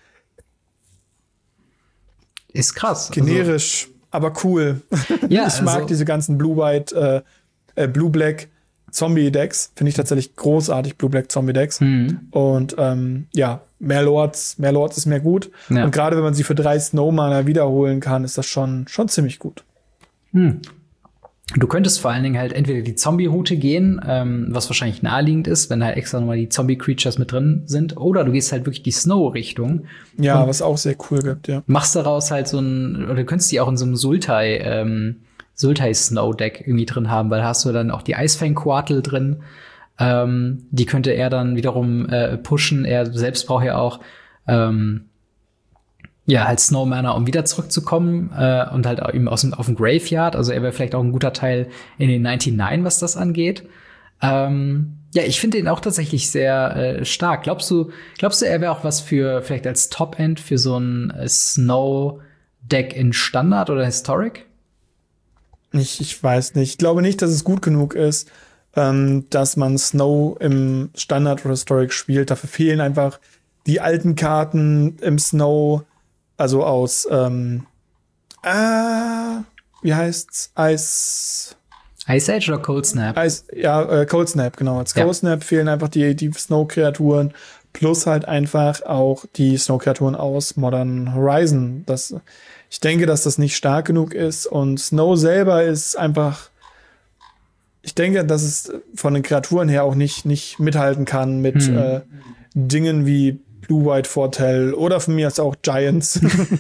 Ist krass. Generisch, also, aber cool. Ja, ich mag also diese ganzen Blue-White, äh, äh, Blue-Black Zombie-Decks finde ich tatsächlich großartig, Blue-Black Zombie-Decks. Mhm. Und ähm, ja, mehr Lords, mehr Lords ist mehr gut. Ja. Und gerade wenn man sie für drei Snow-Mana wiederholen kann, ist das schon, schon ziemlich gut. Mhm. Du könntest vor allen Dingen halt entweder die Zombie-Route gehen, ähm, was wahrscheinlich naheliegend ist, wenn halt extra nochmal die Zombie-Creatures mit drin sind, oder du gehst halt wirklich die Snow-Richtung. Ja, was auch sehr cool gibt, ja. Machst daraus halt so ein, oder du könntest die auch in so einem Sultai, ähm, Sultai-Snow-Deck irgendwie drin haben, weil da hast du dann auch die Eisfang-Quartel drin. Ähm, die könnte er dann wiederum äh, pushen. Er selbst braucht ja auch ähm, ja, halt Snowmanner, um wieder zurückzukommen äh, und halt eben aus dem, auf dem Graveyard. Also er wäre vielleicht auch ein guter Teil in den neunundneunzig, was das angeht. Ähm, ja, ich finde ihn auch tatsächlich sehr äh, stark. Glaubst du, glaubst du, er wäre auch was für vielleicht als Top-End für so ein äh, Snow-Deck in Standard oder Historic? Ich, ich weiß nicht. Ich glaube nicht, dass es gut genug ist, ähm, dass man Snow im Standard oder Historic spielt. Dafür fehlen einfach die alten Karten im Snow. Also aus, ähm, äh, wie heißt's? Ice. Ice Age oder Cold Snap? Ice, ja, äh, Cold Snap, genau. Als Cold ja. Snap fehlen einfach die, die Snow-Kreaturen plus halt einfach auch die Snow-Kreaturen aus Modern Horizon. Das, ich denke, dass das nicht stark genug ist und Snow selber ist einfach, ich denke, dass es von den Kreaturen her auch nicht, nicht mithalten kann mit hm. äh, Dingen wie Blue-White Fortell oder von mir aus auch Giants.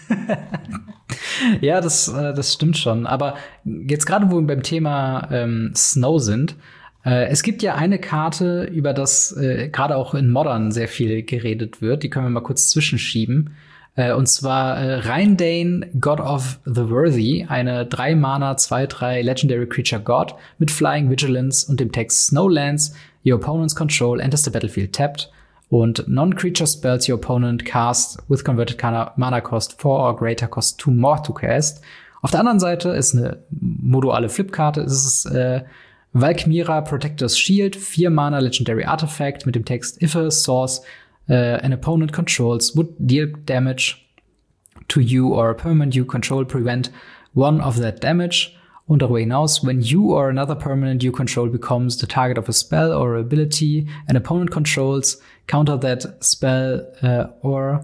Ja, das, äh, das stimmt schon. Aber jetzt gerade, wo wir beim Thema ähm, Snow sind, äh, es gibt ja eine Karte, über das äh, gerade auch in Modern sehr viel geredet wird. Die können wir mal kurz zwischenschieben. Äh, und zwar äh, Reindane, God of the Worthy, eine drei Mana zwei drei Legendary Creature God mit Flying Vigilance und dem Text Snowlands. Your opponent's control enters the battlefield tapped. Und non-creature spells your opponent cast with converted mana cost four or greater cost two more to cast. Auf der anderen Seite ist eine moduale Flipkarte. Es ist äh, Valkmira Protector's Shield, vier Mana Legendary Artifact mit dem Text If a source uh, an opponent controls would deal damage to you or a permanent you control, prevent one of that damage. Und darüber hinaus, when you or another permanent you control becomes the target of a spell or ability an opponent controls, counter that spell uh, or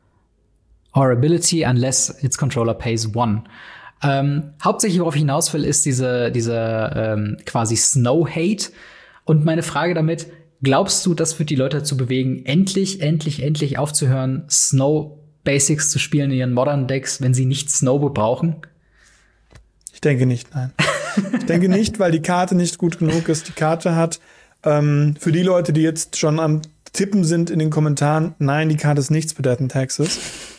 or ability unless its controller pays one. Ähm, hauptsächlich, worauf ich hinaus will, ist diese, diese ähm, quasi Snow-Hate. Und meine Frage damit, glaubst du, das wird die Leute dazu bewegen, endlich, endlich, endlich aufzuhören, Snow-Basics zu spielen in ihren Modern-Decks, wenn sie nicht Snow brauchen? Ich denke nicht, nein. Ich denke nicht, weil die Karte nicht gut genug ist. Die Karte hat ähm, für die Leute, die jetzt schon am Tippen sind in den Kommentaren, nein, die Karte ist nichts für Death in Texas.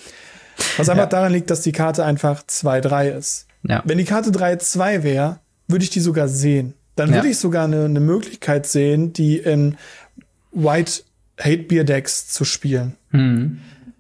Was einfach ja. daran liegt, dass die Karte einfach zwei drei ist. Ja. Wenn die Karte drei zwei wäre, würde ich die sogar sehen. Dann würde ja. ich sogar eine, eine Möglichkeit sehen, die in White Hate Beer Decks zu spielen. Mhm.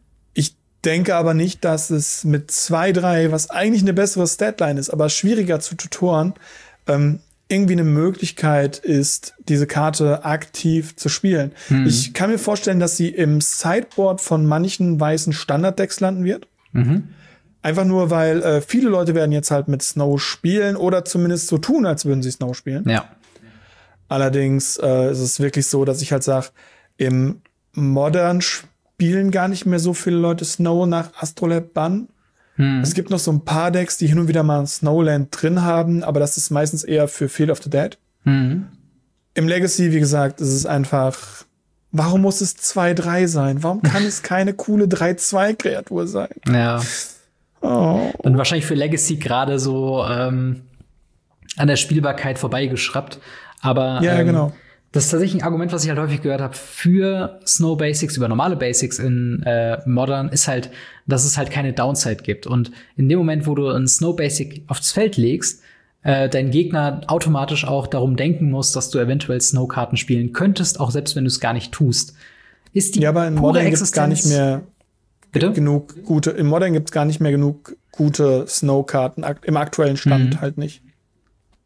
Denke aber nicht, dass es mit zwei drei, was eigentlich eine bessere Statline ist, aber schwieriger zu tutoren, ähm, irgendwie eine Möglichkeit ist, diese Karte aktiv zu spielen. Mhm. Ich kann mir vorstellen, dass sie im Sideboard von manchen weißen Standarddecks landen wird. Mhm. Einfach nur, weil äh, viele Leute werden jetzt halt mit Snow spielen oder zumindest so tun, als würden sie Snow spielen. Ja. Allerdings äh, ist es wirklich so, dass ich halt sage, im Modern spielen gar nicht mehr so viele Leute Snow nach Astrolab Bann. Hm. Es gibt noch so ein paar Decks, die hin und wieder mal ein Snowland drin haben, aber das ist meistens eher für Field of the Dead. Hm. Im Legacy, wie gesagt, ist es einfach, warum muss es zwei drei sein? Warum kann es keine coole drei zwei Kreatur sein? Ja. Oh. Und wahrscheinlich für Legacy gerade so ähm, an der Spielbarkeit vorbeigeschraubt. Aber ja, ähm, genau. Das ist tatsächlich ein Argument, was ich halt häufig gehört habe für Snow Basics über normale Basics in äh, Modern, ist halt, dass es halt keine Downside gibt. Und in dem Moment, wo du ein Snow Basic aufs Feld legst, äh, dein Gegner automatisch auch darum denken muss, dass du eventuell Snow-Karten spielen könntest, auch selbst wenn du es gar nicht tust. Ist die ja, aber in Modern gibt es gar nicht mehr Bitte? genug gute, in Modern gibt es gar nicht mehr genug gute Snow-Karten, im aktuellen Stand mhm. halt nicht.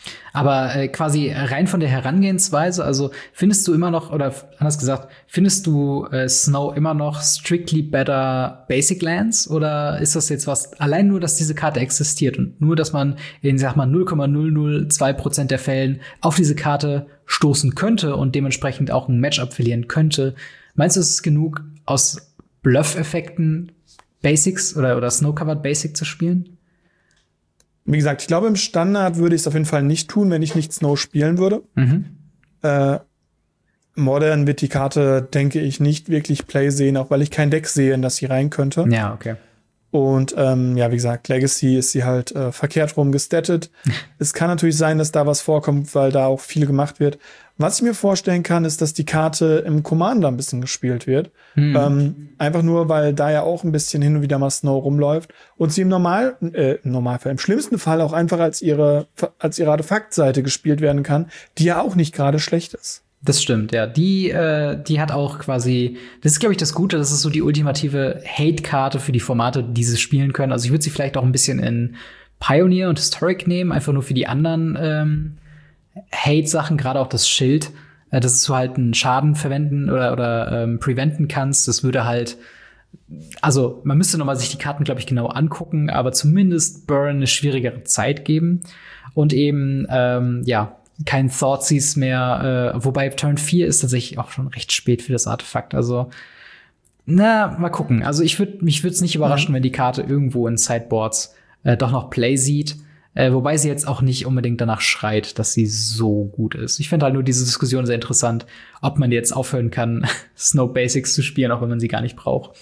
Aber äh, quasi rein von der Herangehensweise, also findest du immer noch, oder anders gesagt, findest du äh, Snow immer noch strictly better Basic Lands? Oder ist das jetzt was, allein nur, dass diese Karte existiert und nur, dass man in, sag mal, null Komma null null zwei Prozent der Fällen auf diese Karte stoßen könnte und dementsprechend auch ein Matchup verlieren könnte? Meinst du, es ist genug, aus Bluff-Effekten Basics oder, oder Snow-Covered Basic zu spielen? Wie gesagt, ich glaube, im Standard würde ich es auf jeden Fall nicht tun, wenn ich nicht Snow spielen würde. Mhm. Äh, Modern wird die Karte, denke ich, nicht wirklich Play sehen, auch weil ich kein Deck sehe, in das sie rein könnte. Ja, okay. Und ähm, ja, wie gesagt, Legacy ist sie halt äh, verkehrt rum gestattet. Es kann natürlich sein, dass da was vorkommt, weil da auch viel gemacht wird. Was ich mir vorstellen kann, ist, dass die Karte im Commander ein bisschen gespielt wird. Mhm. Ähm, einfach nur, weil da ja auch ein bisschen hin und wieder mal Snow rumläuft und sie im Normal, äh, im Normalfall, im schlimmsten Fall auch einfach als ihre, als ihre Artefaktseite gespielt werden kann, die ja auch nicht gerade schlecht ist. Das stimmt, ja. Die, äh, die hat auch quasi, das ist, glaube ich, das Gute, das ist so die ultimative Hate-Karte für die Formate, die sie spielen können. Also ich würde sie vielleicht auch ein bisschen in Pioneer und Historic nehmen, einfach nur für die anderen ähm, Hate-Sachen, gerade auch das Schild, äh, dass du halt einen Schaden verwenden oder, oder ähm, preventen kannst. Das würde halt, also man müsste noch mal sich die Karten, glaube ich, genau angucken, aber zumindest Burn eine schwierigere Zeit geben. Und eben, ähm, ja, kein Thoughtseize mehr, äh, wobei Turn vier ist tatsächlich auch schon recht spät für das Artefakt. Also, na, mal gucken. Also ich würde mich würde es nicht überraschen, mhm. wenn die Karte irgendwo in Sideboards äh, doch noch Play sieht. Äh, wobei sie jetzt auch nicht unbedingt danach schreit, dass sie so gut ist. Ich finde halt nur diese Diskussion sehr interessant, ob man jetzt aufhören kann, Snow Basics zu spielen, auch wenn man sie gar nicht braucht.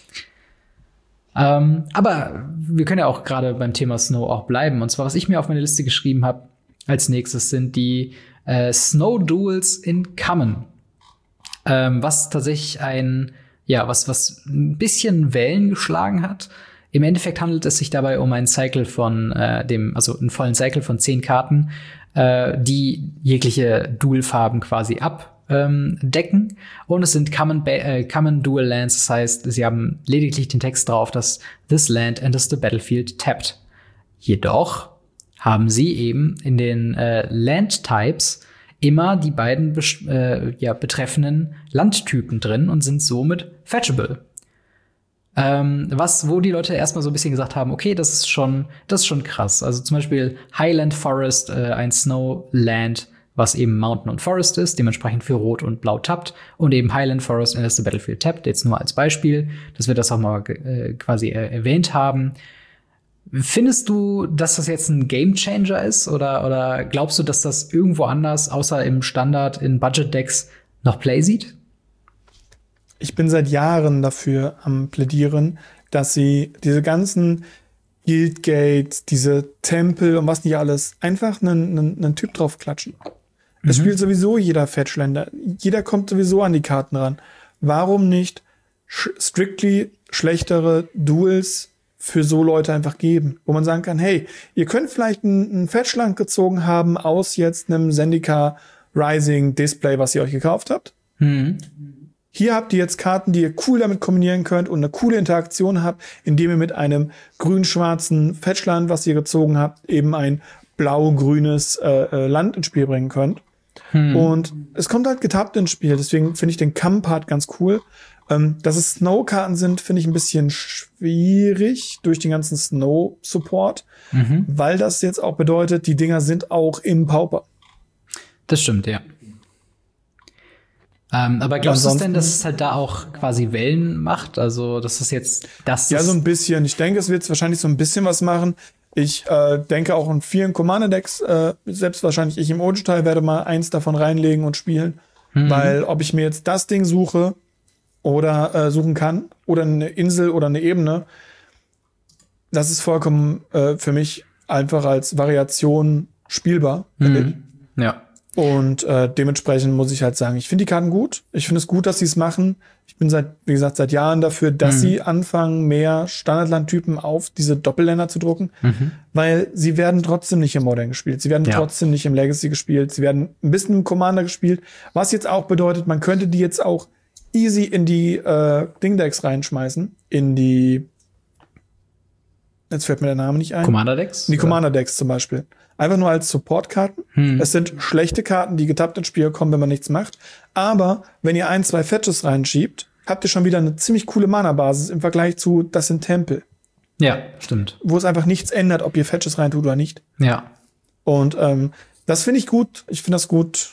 Ähm, aber wir können ja auch gerade beim Thema Snow auch bleiben. Und zwar, was ich mir auf meine Liste geschrieben habe, als nächstes sind die äh, Snow Duels in Common. Ähm, was tatsächlich ein, ja, was, was ein bisschen Wellen geschlagen hat. Im Endeffekt handelt es sich dabei um einen Cycle von äh, dem, also einen vollen Cycle von zehn Karten, äh, die jegliche Dual-Farben quasi abdecken. Ähm, Und es sind Common, ba- äh, Common Dual Lands, das heißt, sie haben lediglich den Text drauf, dass this land enters the battlefield tapped. Jedoch haben sie eben in den äh, Land-Types immer die beiden äh, ja, betreffenden Landtypen drin und sind somit fetchable. Ähm, was, wo die Leute erstmal so ein bisschen gesagt haben, okay, das ist schon, das ist schon krass. Also zum Beispiel Highland Forest, äh, ein Snowland, was eben Mountain und Forest ist, dementsprechend für Rot und Blau tappt. Und eben Highland Forest enters the battlefield tapped, jetzt nur als Beispiel, dass wir das auch mal äh, quasi äh, erwähnt haben. Findest du, dass das jetzt ein Gamechanger ist oder, oder glaubst du, dass das irgendwo anders, außer im Standard in Budget-Decks, noch Play sieht? Ich bin seit Jahren dafür am Plädieren, dass sie diese ganzen Guildgates, diese Tempel und was nicht alles, einfach einen, einen, einen Typ drauf klatschen. Das mhm. spielt sowieso jeder Fetchländer. Jeder kommt sowieso an die Karten ran. Warum nicht sch- strictly schlechtere Duels für so Leute einfach geben, wo man sagen kann, hey, ihr könnt vielleicht einen Fetchland gezogen haben aus jetzt einem Zendika Rising Display, was ihr euch gekauft habt. Mhm. Hier habt ihr jetzt Karten, die ihr cool damit kombinieren könnt und eine coole Interaktion habt, indem ihr mit einem grün-schwarzen Fetchland, was ihr gezogen habt, eben ein blau-grünes äh, Land ins Spiel bringen könnt. Mhm. Und es kommt halt getappt ins Spiel, deswegen finde ich den Kamm-Part ganz cool. Ähm, dass es Snow-Karten sind, finde ich ein bisschen schwierig durch den ganzen Snow-Support, mhm. weil das jetzt auch bedeutet, die Dinger sind auch im Pauper. Das stimmt, ja. Ähm, aber glaubst du denn, dass es halt da auch quasi Wellen macht? Also, dass es jetzt das Ja, so ein bisschen. Ich denke, es wird wahrscheinlich so ein bisschen was machen. Ich äh, denke auch in vielen Commander-Decks, äh, selbst wahrscheinlich ich im Ojo-Teil werde mal eins davon reinlegen und spielen. Mhm. Weil ob ich mir jetzt das Ding suche oder äh, suchen kann oder eine Insel oder eine Ebene, das ist vollkommen äh, für mich einfach als Variation spielbar. Mhm. Ja. Und äh, dementsprechend muss ich halt sagen, ich finde die Karten gut. Ich finde es gut, dass sie es machen. Ich bin seit, wie gesagt, seit Jahren dafür, dass mhm. sie anfangen, mehr Standardlandtypen auf diese Doppelländer zu drucken, mhm. weil sie werden trotzdem nicht im Modern gespielt. Sie werden ja. trotzdem nicht im Legacy gespielt. Sie werden ein bisschen im Commander gespielt, was jetzt auch bedeutet, man könnte die jetzt auch easy in die äh, Ding-Decks reinschmeißen, in die, jetzt fällt mir der Name nicht ein. Commander-Decks? In die Commander-Decks zum Beispiel. einfach nur als Support-Karten. Hm. Es sind schlechte Karten, die getappt ins Spiel kommen, wenn man nichts macht. Aber wenn ihr ein, zwei Fetches reinschiebt, habt ihr schon wieder eine ziemlich coole Mana-Basis im Vergleich zu, das sind Tempel. Ja, stimmt. Wo es einfach nichts ändert, ob ihr Fetches reintut oder nicht. Ja. Und ähm, das finde ich gut. Ich finde das gut.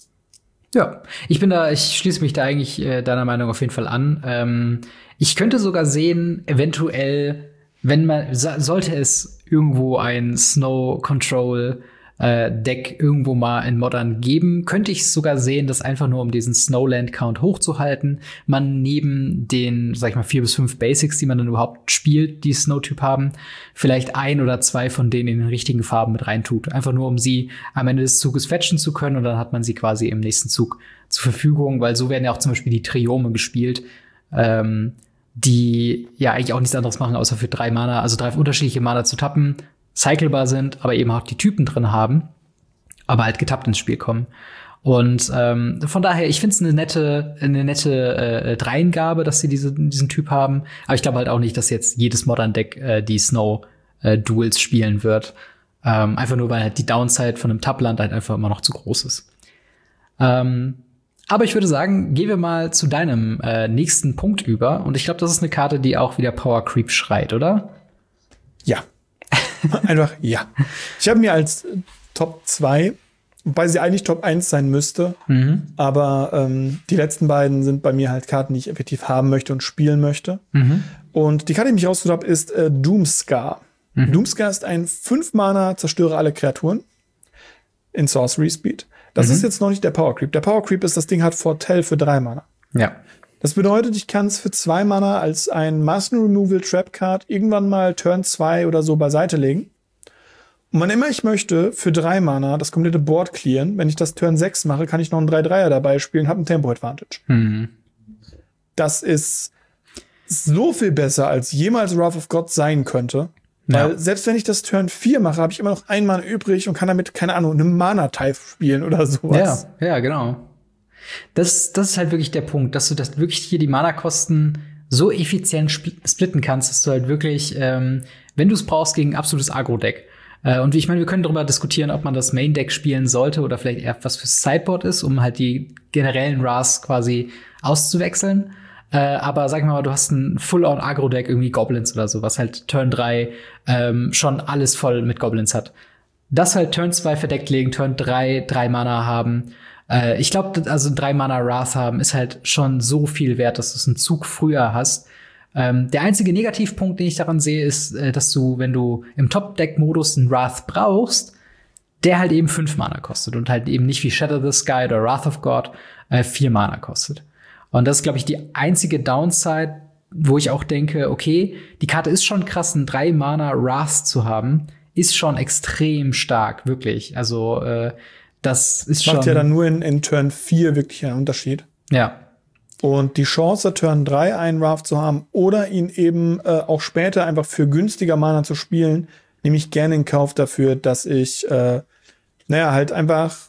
Ja, ich bin da, ich schließe mich da eigentlich äh, deiner Meinung auf jeden Fall an. Ähm, ich könnte sogar sehen, eventuell, wenn man, sollte es irgendwo ein Snow Control äh, Deck irgendwo mal in Modern geben, könnte ich sogar sehen, dass einfach nur um diesen Snowland Count hochzuhalten, man neben den, sag ich mal, vier bis fünf Basics, die man dann überhaupt spielt, die Snow-Typ haben, vielleicht ein oder zwei von denen in den richtigen Farben mit reintut. Einfach nur, um sie am Ende des Zuges fetchen zu können und dann hat man sie quasi im nächsten Zug zur Verfügung, weil so werden ja auch zum Beispiel die Triome gespielt, ähm, die ja eigentlich auch nichts anderes machen, außer für drei Mana, also drei unterschiedliche Mana zu tappen, cyclebar sind, aber eben auch die Typen drin haben, aber halt getappt ins Spiel kommen. Und ähm, von daher, ich finde es eine nette, eine nette äh, Dreingabe, dass sie diese, diesen Typ haben. Aber ich glaube halt auch nicht, dass jetzt jedes Modern-Deck äh, die Snow-Duels äh, spielen wird. Ähm, einfach nur, weil halt die Downside von einem Tapland halt einfach immer noch zu groß ist. Ähm, aber ich würde sagen, gehen wir mal zu deinem äh, nächsten Punkt über. Und ich glaube, das ist eine Karte, die auch wieder Power Creep schreit, oder? Ja. Einfach ja. Ich habe mir als Top zwei, wobei sie eigentlich Top eins sein müsste, mhm. aber ähm, die letzten beiden sind bei mir halt Karten, die ich effektiv haben möchte und spielen möchte. Mhm. Und die Karte, die ich mich rausgesucht habe, ist äh, Doomscar. Mhm. Doomscar ist ein fünf Mana zerstöre alle Kreaturen in Sorcery Speed. Das mhm. ist jetzt noch nicht der Power Creep. Der Power Creep ist, das Ding hat Foretell für drei Mana. Ja. Das bedeutet, ich kann es für zwei Mana als ein Master Removal Trap Card irgendwann mal Turn zwei oder so beiseite legen. Und wann immer ich möchte, für drei Mana das komplette Board clearen. Wenn ich das Turn sechs mache, kann ich noch einen drei drei er dabei spielen, habe einen Tempo Advantage. Mhm. Das ist so viel besser, als jemals Wrath of God sein könnte. Weil ja. selbst wenn ich das Turn vier mache, habe ich immer noch ein Mana übrig und kann damit, keine Ahnung, eine Mana-Type spielen oder sowas. Ja, ja, genau. Das, das ist halt wirklich der Punkt, dass du das wirklich hier die Mana-Kosten so effizient spl- splitten kannst, dass du halt wirklich, ähm, wenn du es brauchst, gegen ein absolutes Agro-Deck. Äh, und ich meine, wir können darüber diskutieren, ob man das Main-Deck spielen sollte oder vielleicht eher was fürs Sideboard ist, um halt die generellen Wraths quasi auszuwechseln. Äh, aber sag mal, du hast ein Full-on-Agro-Deck, irgendwie Goblins oder so, was halt Turn drei ähm, schon alles voll mit Goblins hat. Das halt Turn zwei verdeckt legen, Turn drei, drei Mana haben. Äh, ich glaube, also drei Mana Wrath haben ist halt schon so viel wert, dass du es einen Zug früher hast. Ähm, der einzige Negativpunkt, den ich daran sehe, ist, äh, dass du, wenn du im Top-Deck-Modus einen Wrath brauchst, der halt eben fünf Mana kostet und halt eben nicht wie Shatter the Sky oder Wrath of God äh, vier Mana kostet. Und das ist, glaube ich, die einzige Downside, wo ich auch denke, okay, die Karte ist schon krass, einen drei Mana Wrath zu haben, ist schon extrem stark, wirklich. Also, äh, das ist schon. Macht ja dann nur in, in Turn vier wirklich einen Unterschied. Ja. Und die Chance, Turn drei einen Wrath zu haben oder ihn eben äh, auch später einfach für günstiger Mana zu spielen, nehme ich gerne in Kauf dafür, dass ich, äh, naja, halt einfach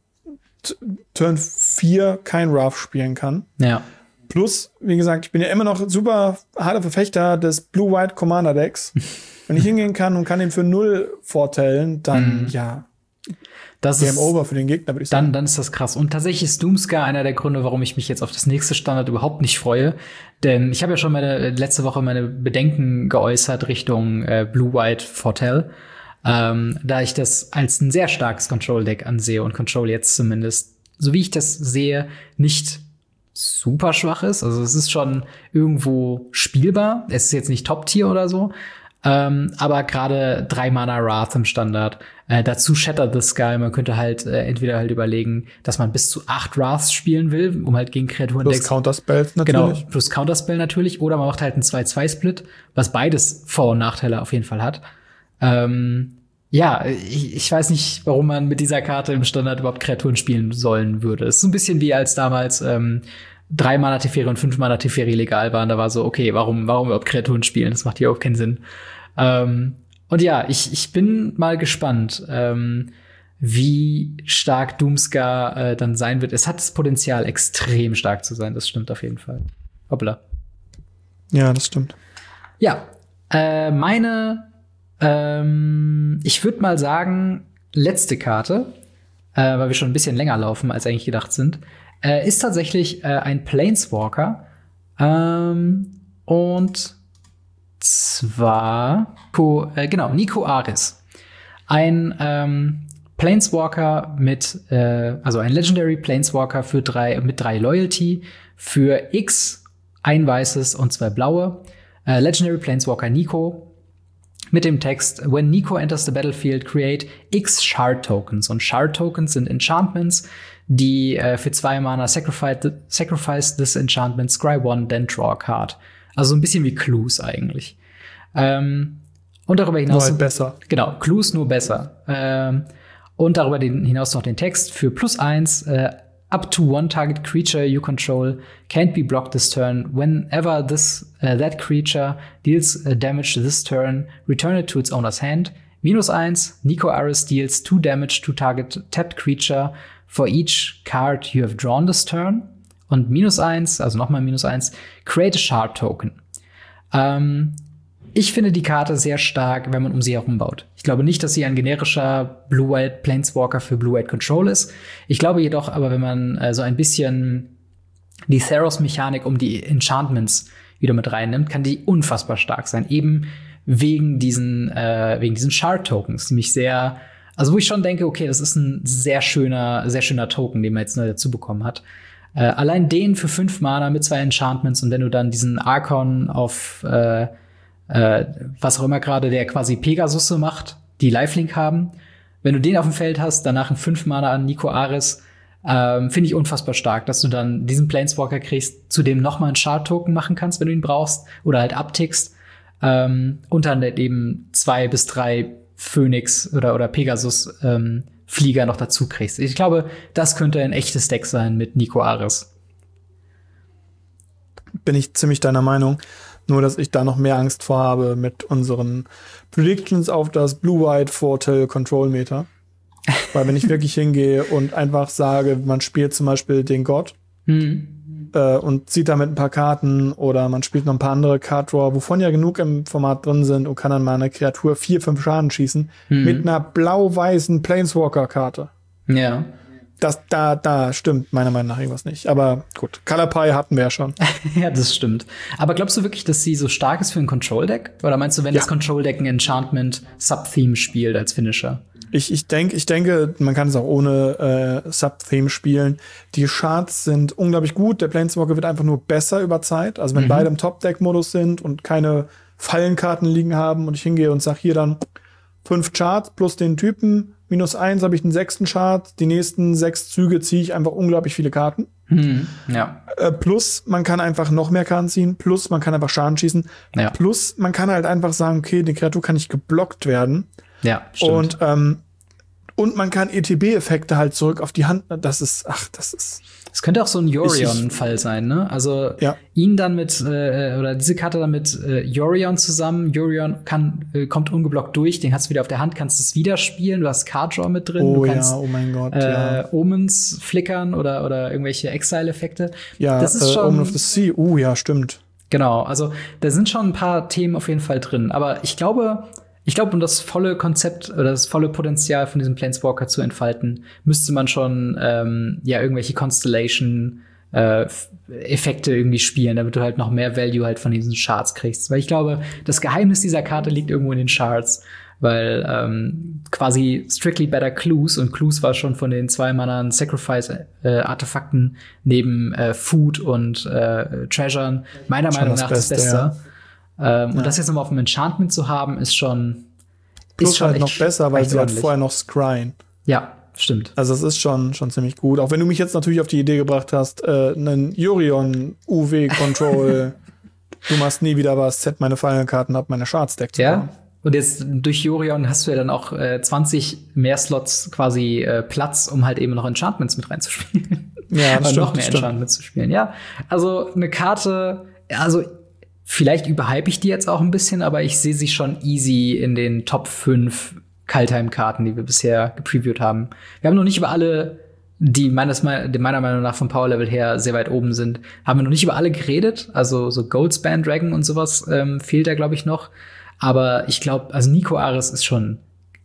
t- Turn vier kein Wrath spielen kann. Ja. Plus, wie gesagt, ich bin ja immer noch super harter Verfechter des Blue-White Commander Decks. Wenn ich hingehen kann und kann ihn für null vorteilen, dann, mhm. ja. Das Game ist, over für den Gegner, würde ich sagen. Dann, dann ist das krass. Und tatsächlich ist Doomscar einer der Gründe, warum ich mich jetzt auf das nächste Standard überhaupt nicht freue. Denn ich habe ja schon meine letzte Woche meine Bedenken geäußert Richtung äh, Blue-White Foretell. Ähm, da ich das als ein sehr starkes Control-Deck ansehe und Control jetzt zumindest, so wie ich das sehe, nicht super schwach ist. Also es ist schon irgendwo spielbar. Es ist jetzt nicht Top-Tier oder so. Ähm, aber gerade drei Mana Wrath im Standard. Äh, dazu Shatter the Sky. Man könnte halt äh, entweder halt überlegen, dass man bis zu acht Wraths spielen will, um halt gegen Kreaturen plus Counterspells natürlich. Genau, plus Counterspell natürlich. Oder man macht halt einen zwei zwei Split, was beides Vor- und Nachteile auf jeden Fall hat. Ähm, ja, ich, ich weiß nicht, warum man mit dieser Karte im Standard überhaupt Kreaturen spielen sollen würde. Es ist so ein bisschen wie als damals ähm, drei Mana Teferi und fünf Mana Teferi legal waren. Da war so, okay, warum, warum überhaupt Kreaturen spielen? Das macht hier auch keinen Sinn. Ähm, und ja, ich, ich bin mal gespannt, ähm, wie stark Doomscar äh, dann sein wird. Es hat das Potenzial, extrem stark zu sein. Das stimmt auf jeden Fall. Hoppla. Ja, das stimmt. Ja, äh, meine, ähm, ich würde mal sagen, letzte Karte, äh, weil wir schon ein bisschen länger laufen, als eigentlich gedacht sind, äh, ist tatsächlich äh, ein Planeswalker. Ähm, und zwar, Nico, äh, genau, Nico Aris. Ein ähm, Planeswalker mit, äh, also ein Legendary Planeswalker für drei, mit drei Loyalty, für X, ein weißes und zwei blaue. Äh, Legendary Planeswalker Nico. Mit dem Text, when Nico enters the battlefield, create X Shard Tokens. Und Shard Tokens sind Enchantments, die äh, für zwei Mana sacrifice, sacrifice this enchantment, scry one, then draw a card. Also ein bisschen wie Clues eigentlich. Ähm, und darüber hinaus. Nur halt besser. Genau, Clues nur besser. Ähm, und darüber hinaus noch den Text für plus eins, äh, up to one target creature you control can't be blocked this turn. Whenever this uh, that creature deals uh, damage this turn, return it to its owner's hand. Minus eins, Nico Aris deals two damage to target tapped creature for each card you have drawn this turn. Und minus eins, also nochmal minus eins, create a Shard Token. Ähm, Ich finde die Karte sehr stark, wenn man um sie herum baut. Ich glaube nicht, dass sie ein generischer Blue-White Planeswalker für Blue-White Control ist. Ich glaube jedoch aber, wenn man äh, so ein bisschen die Theros-Mechanik um die Enchantments wieder mit reinnimmt, kann die unfassbar stark sein. Eben wegen diesen, äh, wegen diesen Shard-Tokens, die mich sehr, also wo ich schon denke, okay, das ist ein sehr schöner, sehr schöner Token, den man jetzt neu dazu bekommen hat. Äh, allein den für fünf Mana mit zwei Enchantments und wenn du dann diesen Archon auf äh, Äh, was auch immer gerade der quasi Pegasusse macht, die Lifelink haben. Wenn du den auf dem Feld hast, danach ein fünf Mana an Nico Aris, ähm, finde ich unfassbar stark, dass du dann diesen Planeswalker kriegst, zu dem noch mal einen Shard-Token machen kannst, wenn du ihn brauchst, oder halt abtickst. Ähm, und dann halt eben zwei bis drei Phoenix oder, oder Pegasus ähm, Flieger noch dazu kriegst. Ich glaube, das könnte ein echtes Deck sein mit Nico Aris. Bin ich ziemlich deiner Meinung. Nur, dass ich da noch mehr Angst vor habe mit unseren Predictions auf das Blue-White-Vorteil-Control-Meter. Weil wenn ich wirklich hingehe und einfach sage, man spielt zum Beispiel den God mhm. äh, und zieht damit ein paar Karten oder man spielt noch ein paar andere Card-Draw, wovon ja genug im Format drin sind und kann dann mal eine Kreatur vier, fünf Schaden schießen mhm. mit einer blau-weißen Planeswalker-Karte. Ja. Das, da, da stimmt meiner Meinung nach irgendwas nicht. Aber gut, Color Pie hatten wir ja schon. Ja, das stimmt. Aber glaubst du wirklich, dass sie so stark ist für ein Control-Deck? Oder meinst du, wenn ja. das Control-Deck ein Enchantment-Sub-Theme spielt als Finisher? Ich, ich, denk, ich denke, man kann es auch ohne äh, Sub-Theme spielen. Die Shards sind unglaublich gut. Der Planeswalker wird einfach nur besser über Zeit. Also wenn mhm. beide im Top-Deck-Modus sind und keine Fallenkarten liegen haben und ich hingehe und sag hier dann fünf Charts plus den Typen, minus eins habe ich den sechsten Chart, die nächsten sechs Züge ziehe ich einfach unglaublich viele Karten. Mhm. Ja. Äh, plus, man kann einfach noch mehr Karten ziehen, plus man kann einfach Schaden schießen, ja. plus man kann halt einfach sagen, okay, die Kreatur kann nicht geblockt werden. Ja, stimmt. Und, ähm, und man kann E T B-Effekte halt zurück auf die Hand, das ist, ach, das ist. Es könnte auch so ein Yorion-Fall sein, ne? Also ja. ihn dann mit, äh, oder diese Karte dann mit äh, Yorion zusammen. Yorion kann, äh, kommt ungeblockt durch, den hast du wieder auf der Hand, kannst es wieder spielen. Du hast Card Draw mit drin. Oh du kannst, ja, oh mein Gott, äh, ja. Omens flickern oder, oder irgendwelche Exile-Effekte. Ja, das ist äh, schon, Omen of the Sea, uh, ja, stimmt. Genau, also da sind schon ein paar Themen auf jeden Fall drin. Aber ich glaube, Ich glaube, um das volle Konzept oder das volle Potenzial von diesem Planeswalker zu entfalten, müsste man schon ähm, ja irgendwelche Constellation äh, Effekte irgendwie spielen, damit du halt noch mehr Value halt von diesen Shards kriegst. Weil ich glaube, das Geheimnis dieser Karte liegt irgendwo in den Shards, weil ähm, quasi strictly better Clues, und Clues war schon von den zwei Mana Sacrifice äh, Artefakten neben äh, Food und äh, Treasuren meiner schon Meinung nach das Beste. Das Beste. Ja. Ähm, ja. Und das jetzt nochmal auf dem Enchantment zu haben, ist schon Plus ist schon halt noch besser, weil sie hat vorher noch Scryen. Ja, stimmt. Also es ist schon, schon ziemlich gut. Auch wenn du mich jetzt natürlich auf die Idee gebracht hast, äh, einen Yorion U W-Control, du machst nie wieder was, set meine Fallenkarten, hab meine Shards-Deck zu ja. machen. Und jetzt durch Yorion hast du ja dann auch äh, zwanzig mehr Slots quasi äh, Platz, um halt eben noch Enchantments mit reinzuspielen. Ja, das stimmt, noch mehr stimmt. Enchantments zu spielen. Ja, also eine Karte, also vielleicht überhype ich die jetzt auch ein bisschen, aber ich sehe sie schon easy in den Top fünf Kaldheim-Karten, die wir bisher gepreviewt haben. Wir haben noch nicht über alle, die meines, meiner Meinung nach vom Power-Level her sehr weit oben sind, haben wir noch nicht über alle geredet. Also so Goldspan Dragon und sowas ähm, fehlt da, glaube ich, noch. Aber ich glaube, also Nico Aris ist schon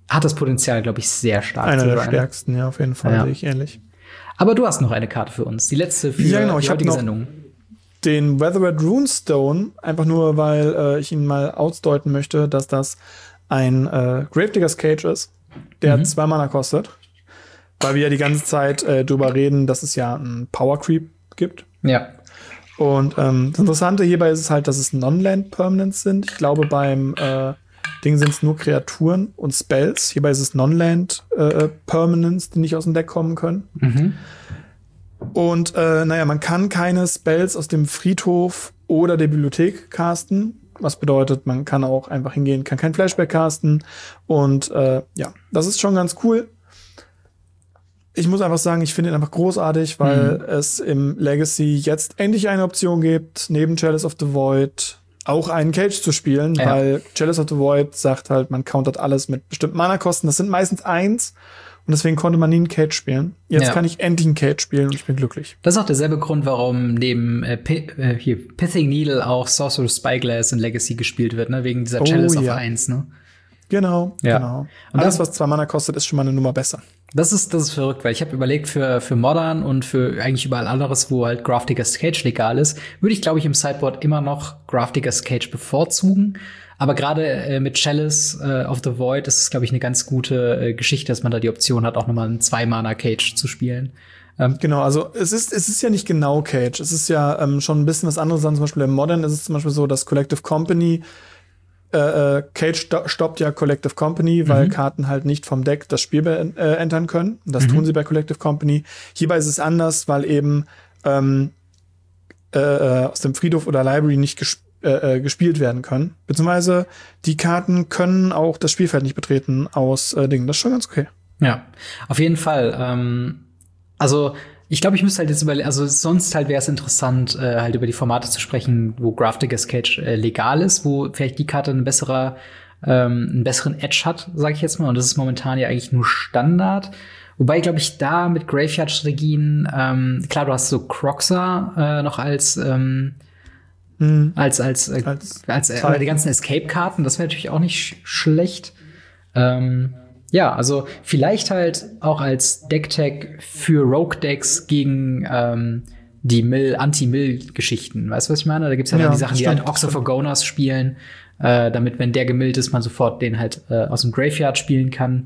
hat das Potenzial, glaube ich, sehr stark Einer zu der sein. stärksten, ja, auf jeden Fall, Ja. sehe ich ähnlich. Aber du hast noch eine Karte für uns. Die letzte für Ja, genau, die ich hab heutige noch- Sendung. Den Weathered Runestone, einfach nur, weil äh, ich ihn mal ausdeuten möchte, dass das ein äh, Gravediggers Cage ist, der Mhm. zwei Mana kostet. Weil wir ja die ganze Zeit äh, drüber reden, dass es ja einen Power Creep gibt. Ja. Und ähm, das Interessante hierbei ist es halt, dass es Non-Land-Permanents sind. Ich glaube, beim äh, Ding sind es nur Kreaturen und Spells. Hierbei ist es Non-Land-Permanents, die nicht aus dem Deck kommen können. Mhm. Und äh, naja, man kann keine Spells aus dem Friedhof oder der Bibliothek casten. Was bedeutet, man kann auch einfach hingehen, kann kein Flashback casten. Und äh, ja, das ist schon ganz cool. Ich muss einfach sagen, ich finde ihn einfach großartig, weil Mhm. es im Legacy jetzt endlich eine Option gibt, neben Chalice of the Void auch einen Cage zu spielen, Ja. weil Chalice of the Void sagt halt, man countert alles mit bestimmten Mana-Kosten. Das sind meistens eins. Und deswegen konnte man nie einen Cage spielen. Jetzt Ja. kann ich endlich einen Cage spielen und ich bin glücklich. Das ist auch derselbe Grund, warum neben äh, P äh, hier, Pithing Needle auch Sorcerer's Spyglass in Legacy gespielt wird, ne? Wegen dieser Oh, Chalice of ja. eins, ne? Genau, Ja. genau. Und Alles, das- was zwei Mana kostet, ist schon mal eine Nummer besser. Das ist, das ist verrückt, weil ich habe überlegt, für, für Modern und für eigentlich überall anderes, wo halt Grafdigger's Cage legal ist, würde ich, glaube ich, im Sideboard immer noch Grafdigger's Cage bevorzugen. Aber gerade äh, mit Chalice äh, of the Void ist es, glaube ich, eine ganz gute äh, Geschichte, dass man da die Option hat, auch nochmal einen Zwei-Mana-Cage zu spielen. Ähm, Genau, also es ist, es ist ja nicht genau Cage. Es ist ja ähm, schon ein bisschen was anderes. Zum Beispiel im Modern ist es zum Beispiel so, dass Collective Company äh, äh, Cage sto stoppt ja Collective Company, weil Mhm. Karten halt nicht vom Deck das Spiel be äh, entern können. Und das Mhm. tun sie bei Collective Company. Hierbei ist es anders, weil eben ähm, äh, äh, aus dem Friedhof oder Library nicht ges äh, äh, gespielt werden können. Beziehungsweise die Karten können auch das Spielfeld nicht betreten aus äh, Dingen. Das ist schon ganz okay. Ja, auf jeden Fall. Ähm, also ich glaube, ich müsste halt jetzt überlegen, also sonst halt wäre es interessant, äh, halt über die Formate zu sprechen, wo Grafdigger's Cage äh, legal ist, wo vielleicht die Karte ein besserer, ähm, einen besseren Edge hat, sage ich jetzt mal. Und das ist momentan ja eigentlich nur Standard. Wobei, glaube ich, da mit Graveyard-Strategien, ähm, klar, du hast so Croxa äh, noch als ähm, Hm. als als äh, Als als, äh, Type. oder die ganzen Escape-Karten, das wäre natürlich auch nicht sch schlecht. Ähm, ja, also vielleicht halt auch als Deck-Tag für Rogue-Decks gegen ähm, die Mill, Anti-Mill-Geschichten. Weißt du, was ich meine? Da gibt's ja, Ja, dann die Sachen, die stimmt, halt Ox of stimmt. Agonas spielen, äh, damit, wenn der gemillt ist, man sofort den halt äh, aus dem Graveyard spielen kann.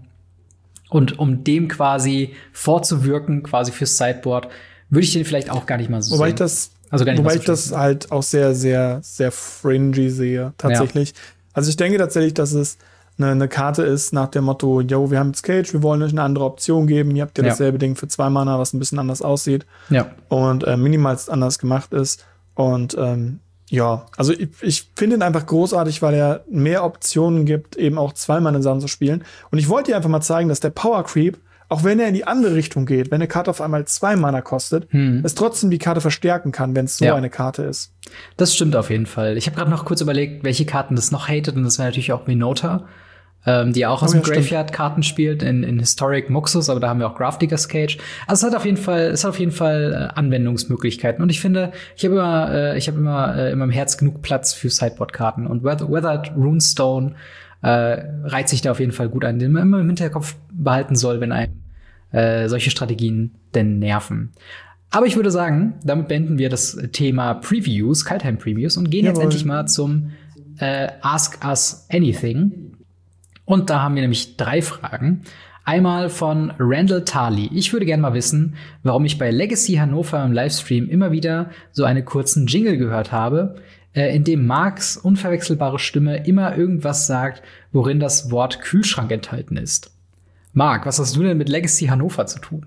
Und um dem quasi vorzuwirken, quasi fürs Sideboard, würde ich den vielleicht auch gar nicht mal so Wobei sehen. ich das, Also gar nicht wobei mal so ich das halt auch sehr, sehr, sehr fringy sehe, tatsächlich. Also ich denke tatsächlich, dass es eine, eine Karte ist nach dem Motto, yo, wir haben jetzt Cage, wir wollen euch eine andere Option geben. Ihr habt ja Ja. dasselbe Ding für zwei Mana, was ein bisschen anders aussieht Ja. und äh, minimalst anders gemacht ist. Und ähm, ja, also ich, ich finde ihn einfach großartig, weil er mehr Optionen gibt, eben auch zwei Mana-Sachen zu spielen. Und ich wollte dir einfach mal zeigen, dass der Power Creep, auch wenn er in die andere Richtung geht, wenn eine Karte auf einmal zwei Mana kostet, Hm. es trotzdem die Karte verstärken kann, wenn es so Ja. eine Karte ist. Das stimmt auf jeden Fall. Ich habe gerade noch kurz überlegt, welche Karten das noch hatet, und das wäre natürlich auch Minota, ähm, die auch aus Oh, dem ja, stimmt. Graveyard Karten spielt, in, in Historic Muxus, aber da haben wir auch Grafdigger's Cage. Also es hat auf jeden Fall, es hat auf jeden Fall äh, Anwendungsmöglichkeiten. Und ich finde, ich habe immer, äh, ich habe immer äh, in meinem Herz genug Platz für Sideboard-Karten. Und Weath- Weathered Runestone äh, reiht sich da auf jeden Fall gut ein, den man immer im Hinterkopf behalten soll, wenn einem äh, solche Strategien denn nerven. Aber ich würde sagen, damit beenden wir das Thema Previews, Kaltheim-Previews, und gehen jetzt Jawohl. endlich mal zum äh, Ask Us Anything. Und da haben wir nämlich drei Fragen. Einmal von Randall Tarley. Ich würde gerne mal wissen, warum ich bei Legacy Hannover im Livestream immer wieder so einen kurzen Jingle gehört habe, äh, in dem Marks unverwechselbare Stimme immer irgendwas sagt, worin das Wort Kühlschrank enthalten ist. Mark, was hast du denn mit Legacy Hannover zu tun?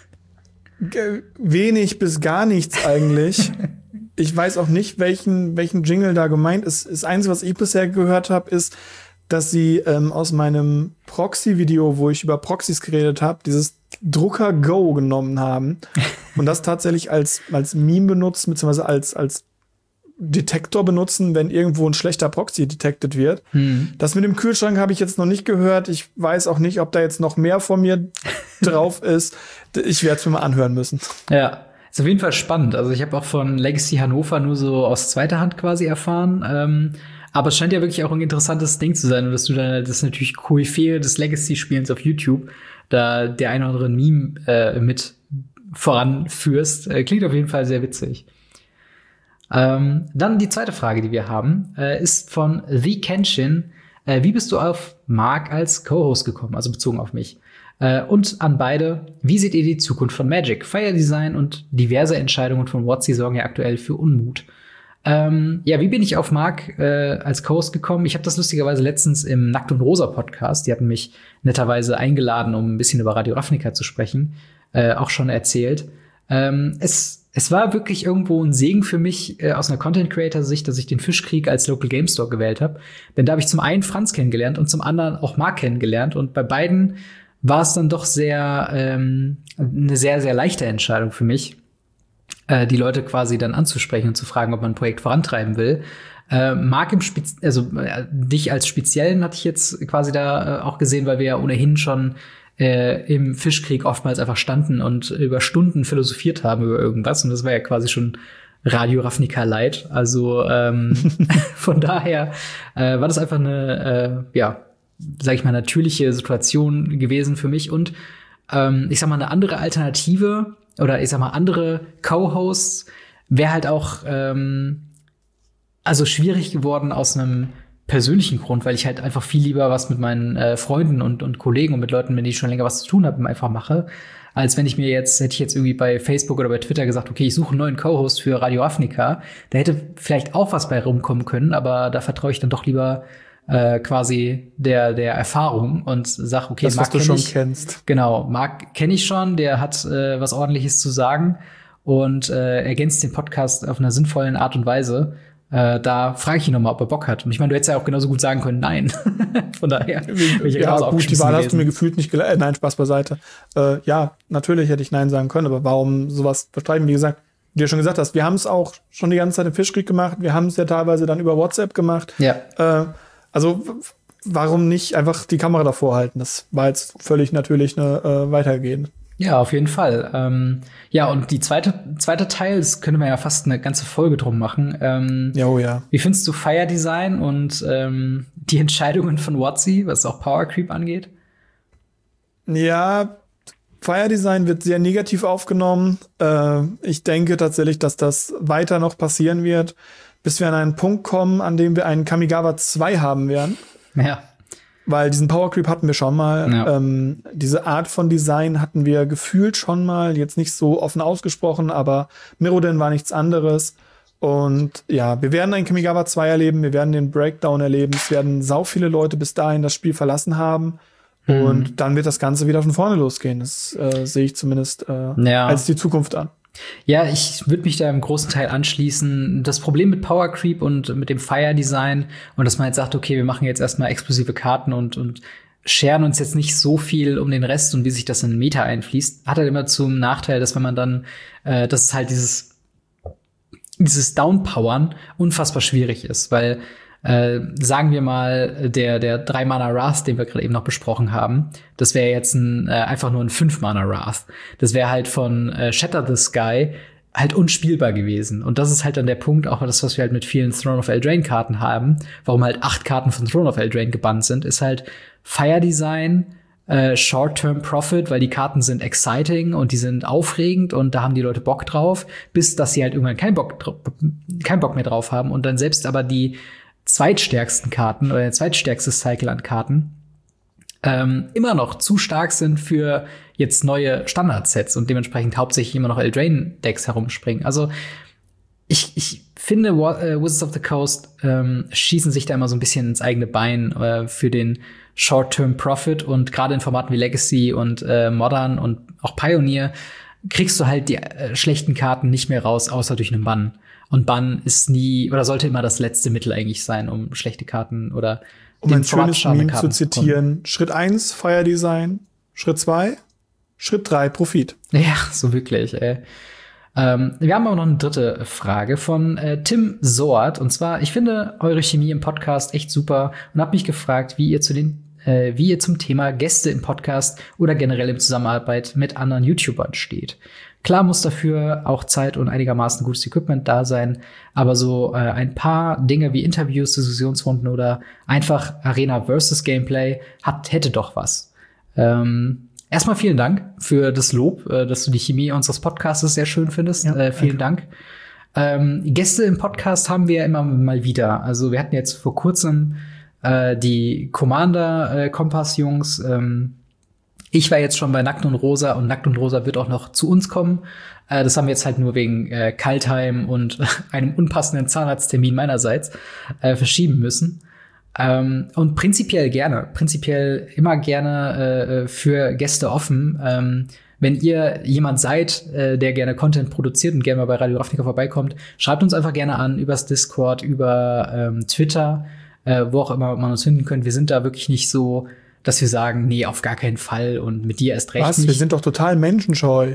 Ge- Wenig bis gar nichts eigentlich. Ich weiß auch nicht, welchen, welchen Jingle da gemeint ist. Das Einzige, was ich bisher gehört habe, ist, dass sie ähm, aus meinem Proxy-Video, wo ich über Proxys geredet habe, dieses Drucker Go genommen haben und das tatsächlich als, als Meme benutzen, beziehungsweise als, als Detektor benutzen, wenn irgendwo ein schlechter Proxy detected wird. Hm. Das mit dem Kühlschrank habe ich jetzt noch nicht gehört. Ich weiß auch nicht, ob da jetzt noch mehr von mir drauf ist. Ich werde es mir mal anhören müssen. Ja, ist auf jeden Fall spannend. Also ich habe auch von Legacy Hannover nur so aus zweiter Hand quasi erfahren. Ähm, Aber es scheint ja wirklich auch ein interessantes Ding zu sein und dass du dann das natürlich Koryphäe des Legacy-Spielens auf YouTube da der ein oder andere Meme äh, mit voranführst. Äh, klingt auf jeden Fall sehr witzig. Ähm, dann die zweite Frage, die wir haben, äh, ist von The Kenshin. Äh, wie bist du auf Mark als Co-Host gekommen, also bezogen auf mich? Äh, und an beide, wie seht ihr die Zukunft von Magic? Fire Design und diverse Entscheidungen von WotC sorgen ja aktuell für Unmut. Ähm, ja, wie bin ich auf Mark äh, als Co-Host gekommen? Ich habe das lustigerweise letztens im Nackt und Rosa Podcast, die hatten mich netterweise eingeladen, um ein bisschen über Radio Ravnica zu sprechen, äh, auch schon erzählt. Ähm, es Es war wirklich irgendwo ein Segen für mich äh, aus einer Content-Creator-Sicht, dass ich den Fischkrieg als Local Game Store gewählt habe. Denn da habe ich zum einen Franz kennengelernt und zum anderen auch Mark kennengelernt. Und bei beiden war es dann doch sehr ähm, eine sehr, sehr leichte Entscheidung für mich, äh, die Leute quasi dann anzusprechen und zu fragen, ob man ein Projekt vorantreiben will. Äh, Mark im Spez- also äh, dich als Speziellen hatte ich jetzt quasi da äh, auch gesehen, weil wir ja ohnehin schon Äh, im Fischkrieg oftmals einfach standen und über Stunden philosophiert haben über irgendwas. Und das war ja quasi schon Radio Ravnica Light. Also ähm, von daher äh, war das einfach eine, äh, ja, sag ich mal, natürliche Situation gewesen für mich. Und ähm, ich sag mal, eine andere Alternative oder ich sag mal, andere Co-Hosts wäre halt auch ähm, also schwierig geworden aus einem persönlichen Grund, weil ich halt einfach viel lieber was mit meinen äh, Freunden und, und Kollegen und mit Leuten, mit denen ich schon länger was zu tun habe, einfach mache, als wenn ich mir jetzt, hätte ich jetzt irgendwie bei Facebook oder bei Twitter gesagt, okay, ich suche einen neuen Co-Host für Radio Ravnica. Da hätte vielleicht auch was bei rumkommen können, aber da vertraue ich dann doch lieber äh, quasi der der Erfahrung und sag, okay, das, Mark was du schon ich, kennst. Genau, Mark kenne ich schon, der hat äh, was Ordentliches zu sagen und äh, ergänzt den Podcast auf einer sinnvollen Art und Weise. Äh, da frage ich ihn nochmal, ob er Bock hat. Und ich meine, du hättest ja auch genauso gut sagen können, nein. Von daher bin ich ja, ja gut, die Wahl gewesen. Hast du mir gefühlt nicht geleitet. Äh, nein, Spaß beiseite. Äh, ja, natürlich hätte ich nein sagen können, aber warum sowas bestreiten? Wie gesagt, wie du schon gesagt hast, wir haben es auch schon die ganze Zeit im Fischkrieg gemacht. Wir haben es ja teilweise dann über WhatsApp gemacht. Ja. Äh, also warum nicht einfach die Kamera davor halten? Das war jetzt völlig natürlich eine äh, weitergehend. Ja, auf jeden Fall. Ähm, ja, und die zweite, zweite Teil, das könnte man ja fast eine ganze Folge drum machen. Ähm, ja, oh ja. Wie findest du Fire Design und ähm, die Entscheidungen von WotC, was auch Power Creep angeht? Ja, Fire Design wird sehr negativ aufgenommen. Äh, ich denke tatsächlich, dass das weiter noch passieren wird, bis wir an einen Punkt kommen, an dem wir einen Kamigawa zwei haben werden. Ja. Weil diesen Power Creep hatten wir schon mal. Ja. Ähm, diese Art von Design hatten wir gefühlt schon mal. Jetzt nicht so offen ausgesprochen, aber Mirrodin war nichts anderes. Und ja, wir werden einen Kamigawa zwei erleben. Wir werden den Breakdown erleben. Es werden sau viele Leute bis dahin das Spiel verlassen haben. Mhm. Und dann wird das Ganze wieder von vorne losgehen. Das äh, sehe ich zumindest äh, ja. als die Zukunft an. Ja, ich würde mich da im großen Teil anschließen. Das Problem mit Power Creep und mit dem Fire Design und dass man jetzt sagt, okay, wir machen jetzt erstmal exklusive Karten und, und scheren uns jetzt nicht so viel um den Rest und wie sich das in Meta einfließt, hat halt immer zum Nachteil, dass wenn man dann, äh, dass es halt dieses, dieses Downpowern unfassbar schwierig ist, weil Äh, sagen wir mal, der der drei Mana Wrath, den wir gerade eben noch besprochen haben, das wäre jetzt ein, äh, einfach nur ein fünf Mana Wrath. Das wäre halt von äh, Shatter the Sky halt unspielbar gewesen. Und das ist halt dann der Punkt, auch das, was wir halt mit vielen Throne of Eldraine-Karten haben, warum halt acht Karten von Throne of Eldraine gebannt sind, ist halt Fire Design, äh, Short-Term Profit, weil die Karten sind exciting und die sind aufregend und da haben die Leute Bock drauf, bis dass sie halt irgendwann keinen Bock, keinen Bock mehr drauf haben und dann selbst aber die zweitstärksten Karten oder der zweitstärkste Cycle an Karten ähm, immer noch zu stark sind für jetzt neue Standardsets und dementsprechend hauptsächlich immer noch Eldraine-Decks herumspringen. Also ich, ich finde, äh, Wizards of the Coast ähm, schießen sich da immer so ein bisschen ins eigene Bein äh, für den Short-Term-Profit und gerade in Formaten wie Legacy und äh, Modern und auch Pioneer kriegst du halt die äh, schlechten Karten nicht mehr raus, außer durch einen Bann. Und Bann ist nie oder sollte immer das letzte Mittel eigentlich sein, um schlechte Karten oder um ein schönes Meme zu zitieren. Zu Schritt eins, Fire Design. Schritt zwei, Schritt drei, Profit. Ja, so wirklich, ey. Ähm, wir haben aber noch eine dritte Frage von äh, Tim Soart. Und zwar, ich finde eure Chemie im Podcast echt super und habe mich gefragt, wie ihr zu den äh, wie ihr zum Thema Gäste im Podcast oder generell in Zusammenarbeit mit anderen YouTubern steht. Klar muss dafür auch Zeit und einigermaßen gutes Equipment da sein, aber so äh, ein paar Dinge wie Interviews, Diskussionsrunden oder einfach Arena versus Gameplay hat, hätte doch was. Ähm, erstmal vielen Dank für das Lob, äh, dass du die Chemie unseres Podcasts sehr schön findest. Ja, äh, vielen Dank. Ähm, Gäste im Podcast haben wir immer mal wieder. Also wir hatten jetzt vor kurzem äh, die Commander-Kompass-Jungs. Ähm, ich war jetzt schon bei Nackt und Rosa und Nackt und Rosa wird auch noch zu uns kommen. Äh, das haben wir jetzt halt nur wegen äh, Kaltheim und einem unpassenden Zahnarzttermin meinerseits äh, verschieben müssen. Ähm, und prinzipiell gerne, prinzipiell immer gerne äh, für Gäste offen. Ähm, wenn ihr jemand seid, äh, der gerne Content produziert und gerne mal bei Radio Ravnica vorbeikommt, schreibt uns einfach gerne an übers Discord, über ähm, Twitter, äh, wo auch immer man uns finden könnt. Wir sind da wirklich nicht so, dass wir sagen, nee, auf gar keinen Fall und mit dir erst recht Was? nicht. Wir sind doch total menschenscheu.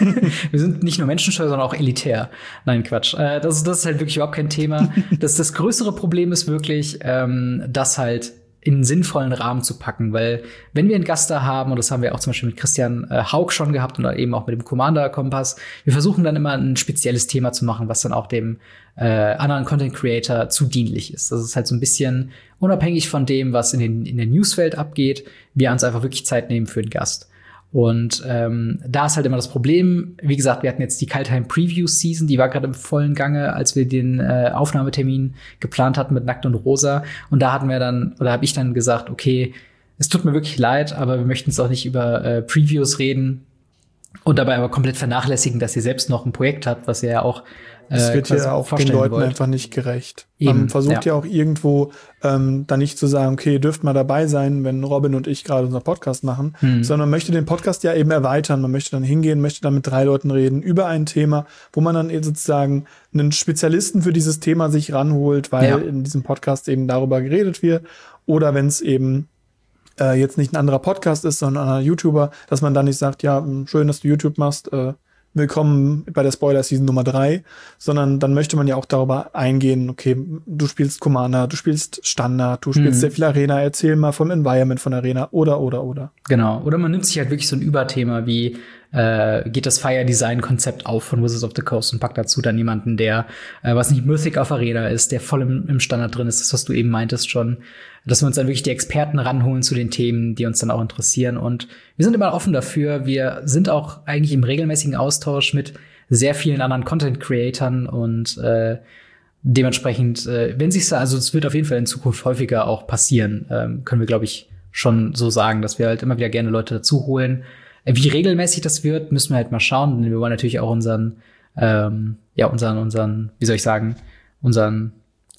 Wir sind nicht nur menschenscheu, sondern auch elitär. Nein, Quatsch. Äh, das, das ist halt wirklich überhaupt kein Thema. Das, das größere Problem ist wirklich, ähm, das halt in einen sinnvollen Rahmen zu packen, weil wenn wir einen Gast da haben, und das haben wir auch zum Beispiel mit Christian äh, Haug schon gehabt und eben auch mit dem Commander-Kompass, wir versuchen dann immer ein spezielles Thema zu machen, was dann auch dem äh, anderen Content-Creator zu dienlich ist. Das ist halt so ein bisschen unabhängig von dem, was in, den, in der Newswelt abgeht, wir uns einfach wirklich Zeit nehmen für den Gast. Und ähm, da ist halt immer das Problem, wie gesagt, wir hatten jetzt die Kaltheim Preview Season, die war gerade im vollen Gange, als wir den äh, Aufnahmetermin geplant hatten mit Nackt und Rosa. Und da hatten wir dann, oder habe ich dann gesagt, okay, es tut mir wirklich leid, aber wir möchten jetzt auch nicht über äh, Previews reden und dabei aber komplett vernachlässigen, dass ihr selbst noch ein Projekt habt, was ihr ja auch Es wird ja auch den Leuten wollt. einfach nicht gerecht. Eben, Man versucht ja. ja auch irgendwo ähm, da nicht zu sagen, okay, ihr dürft mal dabei sein, wenn Robin und ich gerade unseren Podcast machen, hm. sondern man möchte den Podcast ja eben erweitern. Man möchte dann hingehen, möchte dann mit drei Leuten reden über ein Thema, wo man dann eben sozusagen einen Spezialisten für dieses Thema sich ranholt, weil ja. in diesem Podcast eben darüber geredet wird. Oder wenn es eben äh, jetzt nicht ein anderer Podcast ist, sondern ein anderer YouTuber, dass man dann nicht sagt, ja, schön, dass du YouTube machst, äh, willkommen bei der Spoiler-Season Nummer drei, sondern dann möchte man ja auch darüber eingehen, okay, du spielst Commander, du spielst Standard, du spielst mhm. sehr viel Arena, erzähl mal vom Environment von Arena oder, oder, oder. Genau, oder man nimmt sich halt wirklich so ein Überthema wie äh, geht das Fire-Design-Konzept auf von Wizards of the Coast und packt dazu dann jemanden, der, äh, was nicht Mythic auf Arena ist, der voll im, im Standard drin ist, das, was du eben meintest schon, dass wir uns dann wirklich die Experten ranholen zu den Themen, die uns dann auch interessieren. Und wir sind immer offen dafür. Wir sind auch eigentlich im regelmäßigen Austausch mit sehr vielen anderen Content-Creatern und äh, dementsprechend, äh, wenn sich's da, also es wird auf jeden Fall in Zukunft häufiger auch passieren, ähm, können wir, glaube ich, schon so sagen, dass wir halt immer wieder gerne Leute dazu holen. Äh, wie regelmäßig das wird, müssen wir halt mal schauen, denn wir wollen natürlich auch unseren, ähm, ja, unseren, unseren, wie soll ich sagen, unseren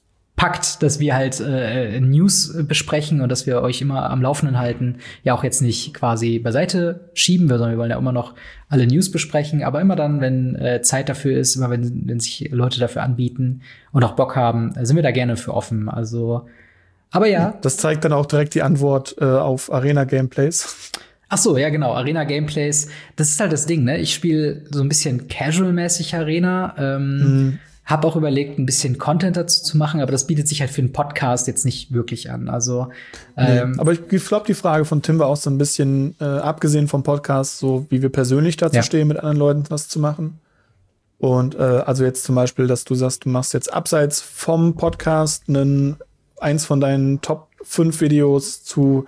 Pakt, dass wir halt äh, News besprechen und dass wir euch immer am Laufenden halten, ja auch jetzt nicht quasi beiseite schieben, sondern wir wollen ja immer noch alle News besprechen, aber immer dann, wenn äh, Zeit dafür ist, immer wenn, wenn sich Leute dafür anbieten und auch Bock haben, sind wir da gerne für offen. Also, aber ja. Das zeigt dann auch direkt die Antwort äh, auf Arena-Gameplays. Ach so, ja genau, Arena-Gameplays, das ist halt das Ding, ne? Ich spiele so ein bisschen casual-mäßig Arena, ähm, mhm. Hab auch überlegt, ein bisschen Content dazu zu machen, aber das bietet sich halt für einen Podcast jetzt nicht wirklich an. Also, ähm, nee, aber ich glaube, die Frage von Tim war auch so ein bisschen, äh, abgesehen vom Podcast, so wie wir persönlich dazu ja. stehen, mit anderen Leuten was zu machen. Und äh, also jetzt zum Beispiel, dass du sagst, du machst jetzt abseits vom Podcast einen, eins von deinen Top fünf Videos zu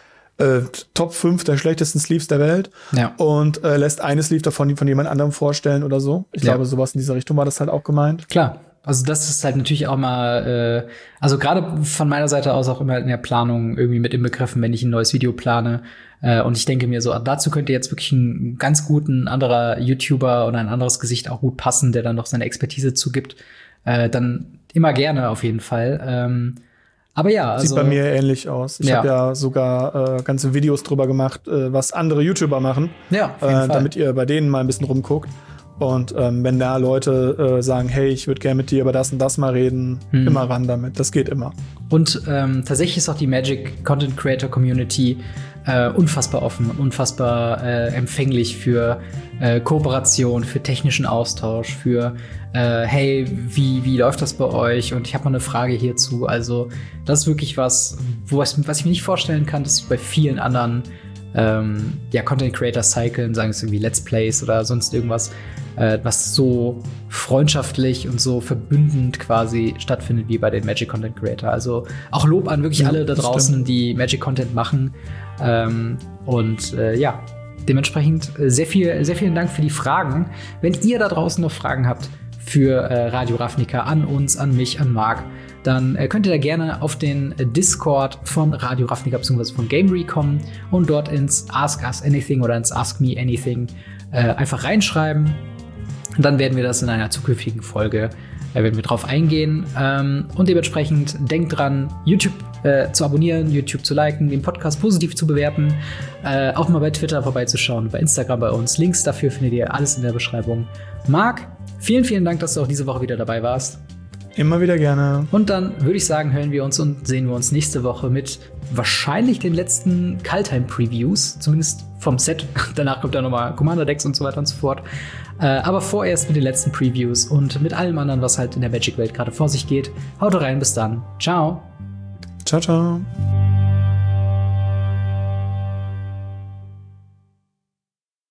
Äh, Top fünf der schlechtesten Sleeves der Welt ja. und äh, lässt eine Sleeve davon von jemand anderem vorstellen oder so. Ich ja. glaube, sowas in dieser Richtung war das halt auch gemeint. Klar. Also das ist halt natürlich auch mal, äh, also gerade von meiner Seite aus auch immer in der Planung irgendwie mit inbegriffen, wenn ich ein neues Video plane. Äh, und ich denke mir so, dazu könnte jetzt wirklich ein ganz guten anderer YouTuber oder ein anderes Gesicht auch gut passen, der dann noch seine Expertise zugibt. Äh, dann immer gerne auf jeden Fall. Ähm, Aber ja, also sieht bei mir ähnlich aus. Ich ja. habe ja sogar äh, ganze Videos drüber gemacht, äh, was andere YouTuber machen, ja, auf jeden äh, Fall. damit ihr bei denen mal ein bisschen rumguckt. Und ähm, wenn da Leute äh, sagen, hey, ich würde gerne mit dir über das und das mal reden, hm. immer ran damit. Das geht immer. Und ähm, tatsächlich ist auch die Magic Content Creator Community äh, unfassbar offen und unfassbar äh, empfänglich für äh, Kooperation, für technischen Austausch, für äh, hey, wie, wie läuft das bei euch? Und ich habe mal eine Frage hierzu. Also das ist wirklich was, wo was, was ich mir nicht vorstellen kann, dass es bei vielen anderen ähm, ja, Content Creator cyclen, sagen es irgendwie Let's Plays oder sonst irgendwas, äh, was so freundschaftlich und so verbündend quasi stattfindet wie bei den Magic Content Creator. Also auch Lob an wirklich ja, alle da draußen, stimmt. die Magic Content machen. Ähm, und äh, ja, dementsprechend äh, sehr viel, sehr vielen Dank für die Fragen. Wenn ihr da draußen noch Fragen habt für äh, Radio Ravnica an uns, an mich, an Marc, dann äh, könnt ihr da gerne auf den äh, Discord von Radio Ravnica bzw. von Gamery kommen und dort ins Ask Us Anything oder ins Ask Me Anything äh, einfach reinschreiben. Und dann werden wir das in einer zukünftigen Folge, äh, werden wir drauf eingehen. Ähm, und dementsprechend denkt dran, YouTube äh, zu abonnieren, YouTube zu liken, den Podcast positiv zu bewerten, äh, auch mal bei Twitter vorbeizuschauen, bei Instagram bei uns. Links dafür findet ihr alles in der Beschreibung. Marc, vielen, vielen Dank, dass du auch diese Woche wieder dabei warst. Immer wieder gerne. Und dann würde ich sagen, hören wir uns und sehen wir uns nächste Woche mit wahrscheinlich den letzten Kaldheim-Previews, zumindest vom Set. Danach kommt dann nochmal Commander-Decks und so weiter und so fort. Äh, aber vorerst mit den letzten Previews und mit allem anderen, was halt in der Magic-Welt gerade vor sich geht. Haut rein, bis dann. Ciao. Ciao, ciao.